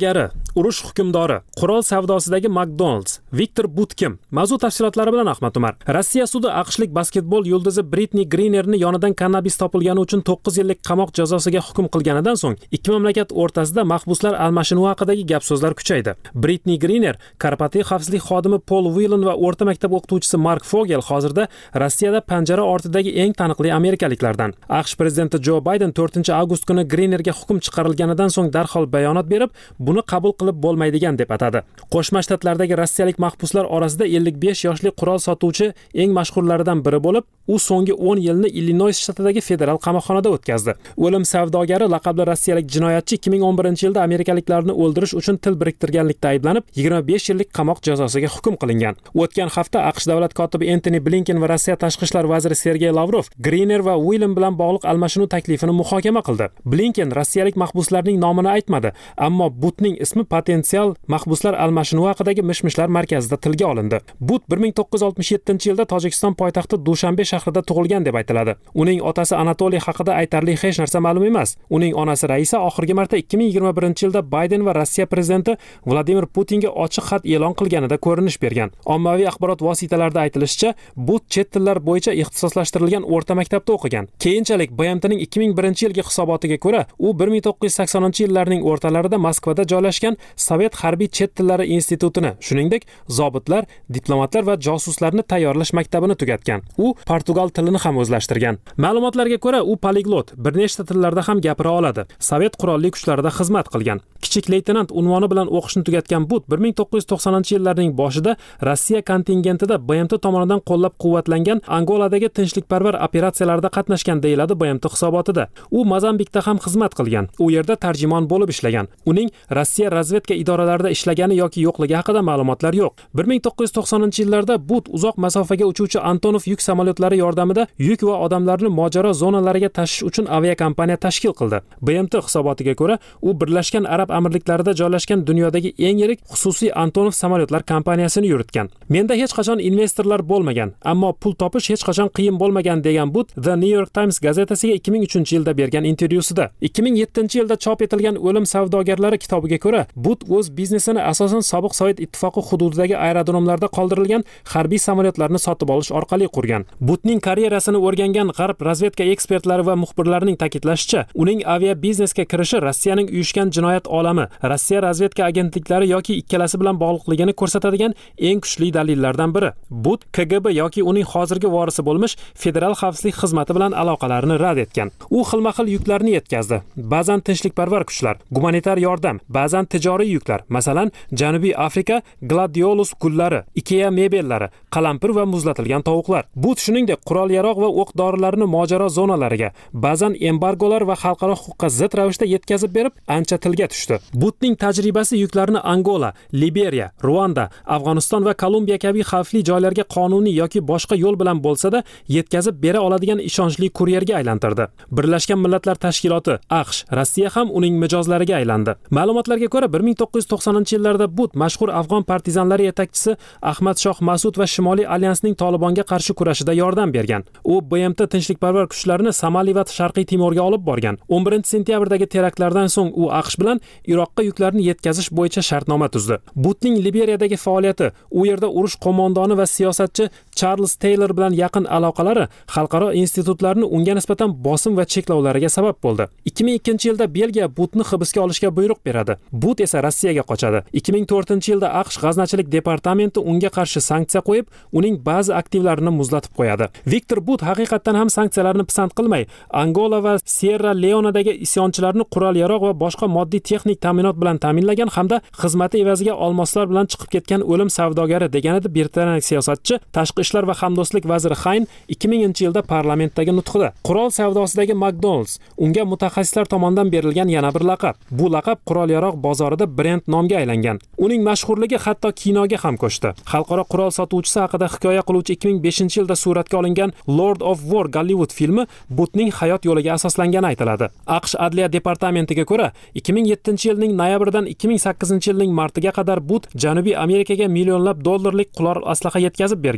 Urush hukmdori, qurol savdosidagi McDonald's, Viktor But kim? Mavzu tafsilotlari bilan Ahmad Umar. Rossiya sudi AQShlik basketbol yulduzi Britni Grinerni yonidan kannabis topilgani uchun to'qqiz yillik qamoq jazosiga hukm qilganidan so'ng ikki mamlakat o'rtasida mahbuslar almashinuvi haqidagi gap-so'zlar kuchaydi. Britni Griner, korporativ xavfsizlik xodimi Paul Whelan va o'rta maktab o'qituvchisi Mark Fogel hozirda Rossiyada panjara ortidagi eng taniqli amerikaliklardan. AQSh prezidenti Joe Biden to'rtinchi avgust kuni Grinerga hukm chiqarilganidan so'ng darhol bayonot berib, buni qabul qilib bo'lmaydigan deb atadi. Qo'shma Shtatlardagi rossiyalik mahbuslar orasida ellik besh yoshli qurol sotuvchi eng mashhurlaridan biri bo'lib, u so'nggi o'n yilni Illinois shtatidagi federal qamoqxonada o'tkazdi. O'lim savdogari laqabli rossiyalik jinoyatchi ikki ming o'n birinchi yilda amerikaliklarni o'ldirish uchun til biriktirganlikda ayblanib, yigirma besh yillik qamoq jazosiga hukm qilingan. O'tgan hafta AQSh davlat kotibi Antony Blinken va Rossiya tashqi ishlar vaziri Sergey Lavrov Griner va Whelan bilan bog'liq almashinuv taklifini muhokama qildi. Blinken rossiyalik mahbuslarning nomini aytmadi, ammo Butning ismi potensial mahbuslar almashinuvi haqidagi mishmishlar markazida tilga olindi. But bir ming to'qqiz yuz oltmish yettinchi yilda Tojikiston poytaxti Dushanbe shahrida tug'ilgan deb aytiladi. Uning otasi Anatoliy haqida aytarli hech narsa ma'lum emas. Uning onasi Raisa oxirgi marta ikki ming yigirma birinchi yilda Biden va Rossiya prezidenti Vladimir Putinga ochiq xat e'lon qilganida ko'rinish bergan. Ommaviy axborot vositalarida aytilishicha, But chet tillar bo'yicha ixtisoslashtirilgan o'rta maktabda o'qigan. Keyinchalik B M T'ning ikki ming birinchi yilgi hisobotiga ko'ra, u bir ming to'qqiz yuz saksoninchi yillarning o'rtalarida Moskvada joylashgan Sovet harbiy chet tillari institutini, shuningdek, zobitlar, diplomatlar va josuslarni tayyorlash maktabini tugatgan. U portugal tilini ham o'zlashtirgan. Ma'lumotlarga ko'ra, u poliglot, bir nechta tillarda ham gapira oladi. Sovet qurolli kuchlarida xizmat qilgan. Kichik leytenant unvoni bilan o'qishni tugatgan But bir ming to'qqiz yuz to'qsoninchi yillarning boshida Rossiya kontingentida B M T tomonidan qo'llab-quvvatlangan Angoladagi tinchlikparvar operatsiyalarda qatnashgan deyiladi B M T hisobotida. U Mozambikda ham xizmat qilgan. U yerda tarjimon bo'lib ishlagan. Uning Rossiya razvedka idoralarida ishlagani yoki yo'qligi haqida ma'lumotlar yo'q. bir ming to'qqiz yuz to'qsoninchi yillarda But uzoq masofaga uchuvchi Antonov yuk samolyotlari yordamida yuk va odamlarni mojaro zonalariga tashish uchun aviakompaniya tashkil qildi. B M T hisobotiga ko'ra, u Birlashgan Arab Amirliklarida joylashgan dunyodagi eng yirik xususiy Antonov samolyotlar kompaniyasini yuritgan. Menda hech qachon investorlar bo'lmagan, ammo pul topish hech qachon qiyin bo'lmagan degan But The New York Times gazetasiga ikki ming uchinchi yilda bergan intervyusida. ikki ming yettinchi yilda chop etilgan O'lim savdogarlari kitobiga ko'ra, But o'z biznesini asosan sobiq Sovet ittifoqi hududidagi aerodromlarda qoldirilgan harbiy samolyotlarni sotib olish orqali qurgan. Butning karyerasini o'rgangan g'arb razvedka ekspertlari va muxbirlarining ta'kidlashicha, uning avia biznesga kirishi Rossiyaning uyushgan jinoyat olami, Rossiya razvedka agentliklari yoki ikkalasi bilan bog'liqligini ko'rsatadigan eng kuchli dalillardan biri. But K G B yoki uning hozirgi vorisi bo'lmish Federal xavfsizlik xizmati bilan aloqalarini rad etgan. U xilma-xil yuklarni yetkazdi. Ba'zan tinchlikparvar kuchlar, gumanitar yordam, ba'zan tijoriy yuklar, masalan, Janubiy Afrika gladiolus gullari, Ikea mebellari, qalampir va muzlatilgan tovuqlar. But shuningdek qurol-yarog' va o'q-dorilarni mojaro zonalariga, ba'zan embargolar va xalqaro huquqqa zid ravishda yetkazib berib, ancha tilga tushdi. Butning tajribasi yuklarni Angola, Liberiya, Ruanda, Afg'oniston va Kolumbiya kabi xavfli joylarga qonuniy yoki boshqa yo'l bilan bo'lsa-da yetkazib bera oladigan ishonchli kuryerga aylantirdi. Birlashgan Millatlar Tashkiloti, AQSh, Rossiya ham uning mijozlariga aylandi. Ma'lumotlarga ko'ra, bir ming to'qqiz yuz to'qsoninchi yillarda But mashhur afg'on partizanlari yetakchisi Ahmad Shoh Mas'ud va Shimoliy alyansning Tolibonga qarshi kurashida yordam bergan. U B M T tinchlikparvar kuchlarini Somali va Sharqiy Timorga olib borgan. o'n birinchi sentyabrdagi teraktlardan so'ng u AQSh bilan Iroqqa yuklarni yetkazish bo'yicha shartnoma tuzdi. Butning Liberiyadagi faoliyati, u yerda urush qo'mondoni va siyosatchi Charles Taylor bilan yaqin aloqalari xalqaro institutlarni unga nisbatan bosim va cheklovlariga sabab bo'ldi. ikki ming ikkinchi yilda Belgiya Butni hibsga olishga buyruq beradi. But esa Rossiyaga qochadi. ikki ming to'rtinchi yilda AQSh g'aznachilik departamenti unga qarshi sanksiya qo'yib, uning ba'zi aktivlarini muzlatib qo'yadi. Viktor But haqiqatan ham sanksiyalarni pisand qilmay, Angola va Sierra Leonedagi isyonchilarni qurol-yarog' va boshqa moddiy texnik ta'minot bilan ta'minlagan hamda xizmati evaziga olmoslar bilan chiqib ketgan o'lim savdogari degan edi britaniyalik siyosatchi, tashqi ishlar va hamdo'stlik vaziri Hayn ikki minginchi yilda parlamentdagi nutqida. Qurol savdosidagi McDonald's unga mutaxassislar tomonidan berilgan yana bir laqab. Bu laqab qurol-yarog' bozorida brend nomga aylangan. Uning mashhurligi hatto kinoga ham ko'chdi. Xalqaro qurol sotuvchisi haqida hikoya qiluvchi ikki ming beshinchi yilda suratga olingan Lord of War Gollywood filmi Butning hayot yo'liga asoslangani aytiladi. AQSh Adliya departamentiga ko'ra, ikki ming yettinchi yilning noyabridan ikki ming sakkizinchi yilning martiga qadar But Janubiy Amerikaga millionlab dollarlik qurol aslaha yetkazib bergan.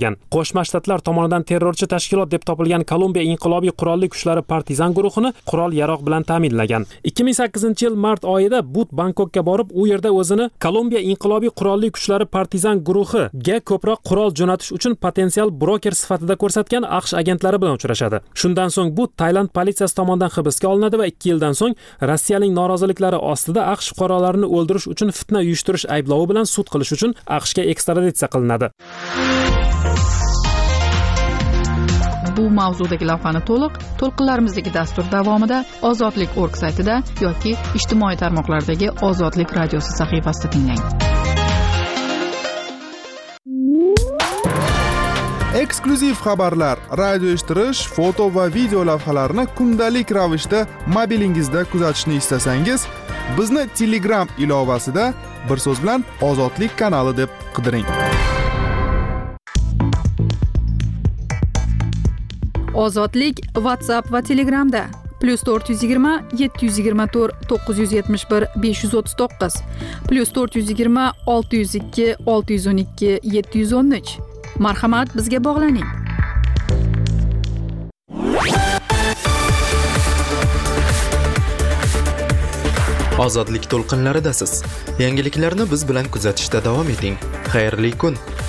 Qo'shma Shtatlar tomonidan terrorchi tashkilot deb topilgan Kolumbiya inqilobiy qurolli kuchlari partizan guruhini qurol-yarog' bilan ta'minlagan. ikki ming sakkizinchi yil mart oyida But Bangkokka borib, u yerda o'zini Kolumbiya inqilobiy qurolli kuchlari partizan guruhiga ko'proq qurol jo'natish uchun potensial broker sifatida ko'rsatgan AQSh agentlari bilan uchrashadi. Shundan so'ng But Tailand politsiyasi tomonidan hibsga olinadi va ikki yildan so'ng Rossiyaning noroziliklari ostida AQSh fuqarolarini o'ldirish uchun fitna uyushtirish ayblovi bilan sud qilish uchun AQShga ekstraditsiya qilinadi. Bu mavzudagi lavhani to'liq to'lqinlarimizdagi dastur davomida Ozodlik nokta org saytida yoki ijtimoiy tarmoqlardagi Ozodlik radiosi sahifasida tinglang. Eksklyuziv xabarlar, radio eshittirish, foto va video lavhalarni kundalik ravishda mobilingizda kuzatishni istasangiz, bizni Telegram ilovasida bir so'z bilan Ozodlik kanali deb qidiring. Ozodlik WhatsApp va Telegramda plus to'rt yuz yigirma yetti yuz yigirma to'rt to'qqiz yuz yetmish bir besh yuz o'ttiz to'qqiz plus to'rt yuz yigirma olti yuz ikki olti yuz o'n ikki yetti yuz o'n uch. Marhamat, bizga bog'laning. Ozodlik to'lqinlaridasiz. Yangiliklarni biz bilan kuzatishda davom eting. Xayrli kun.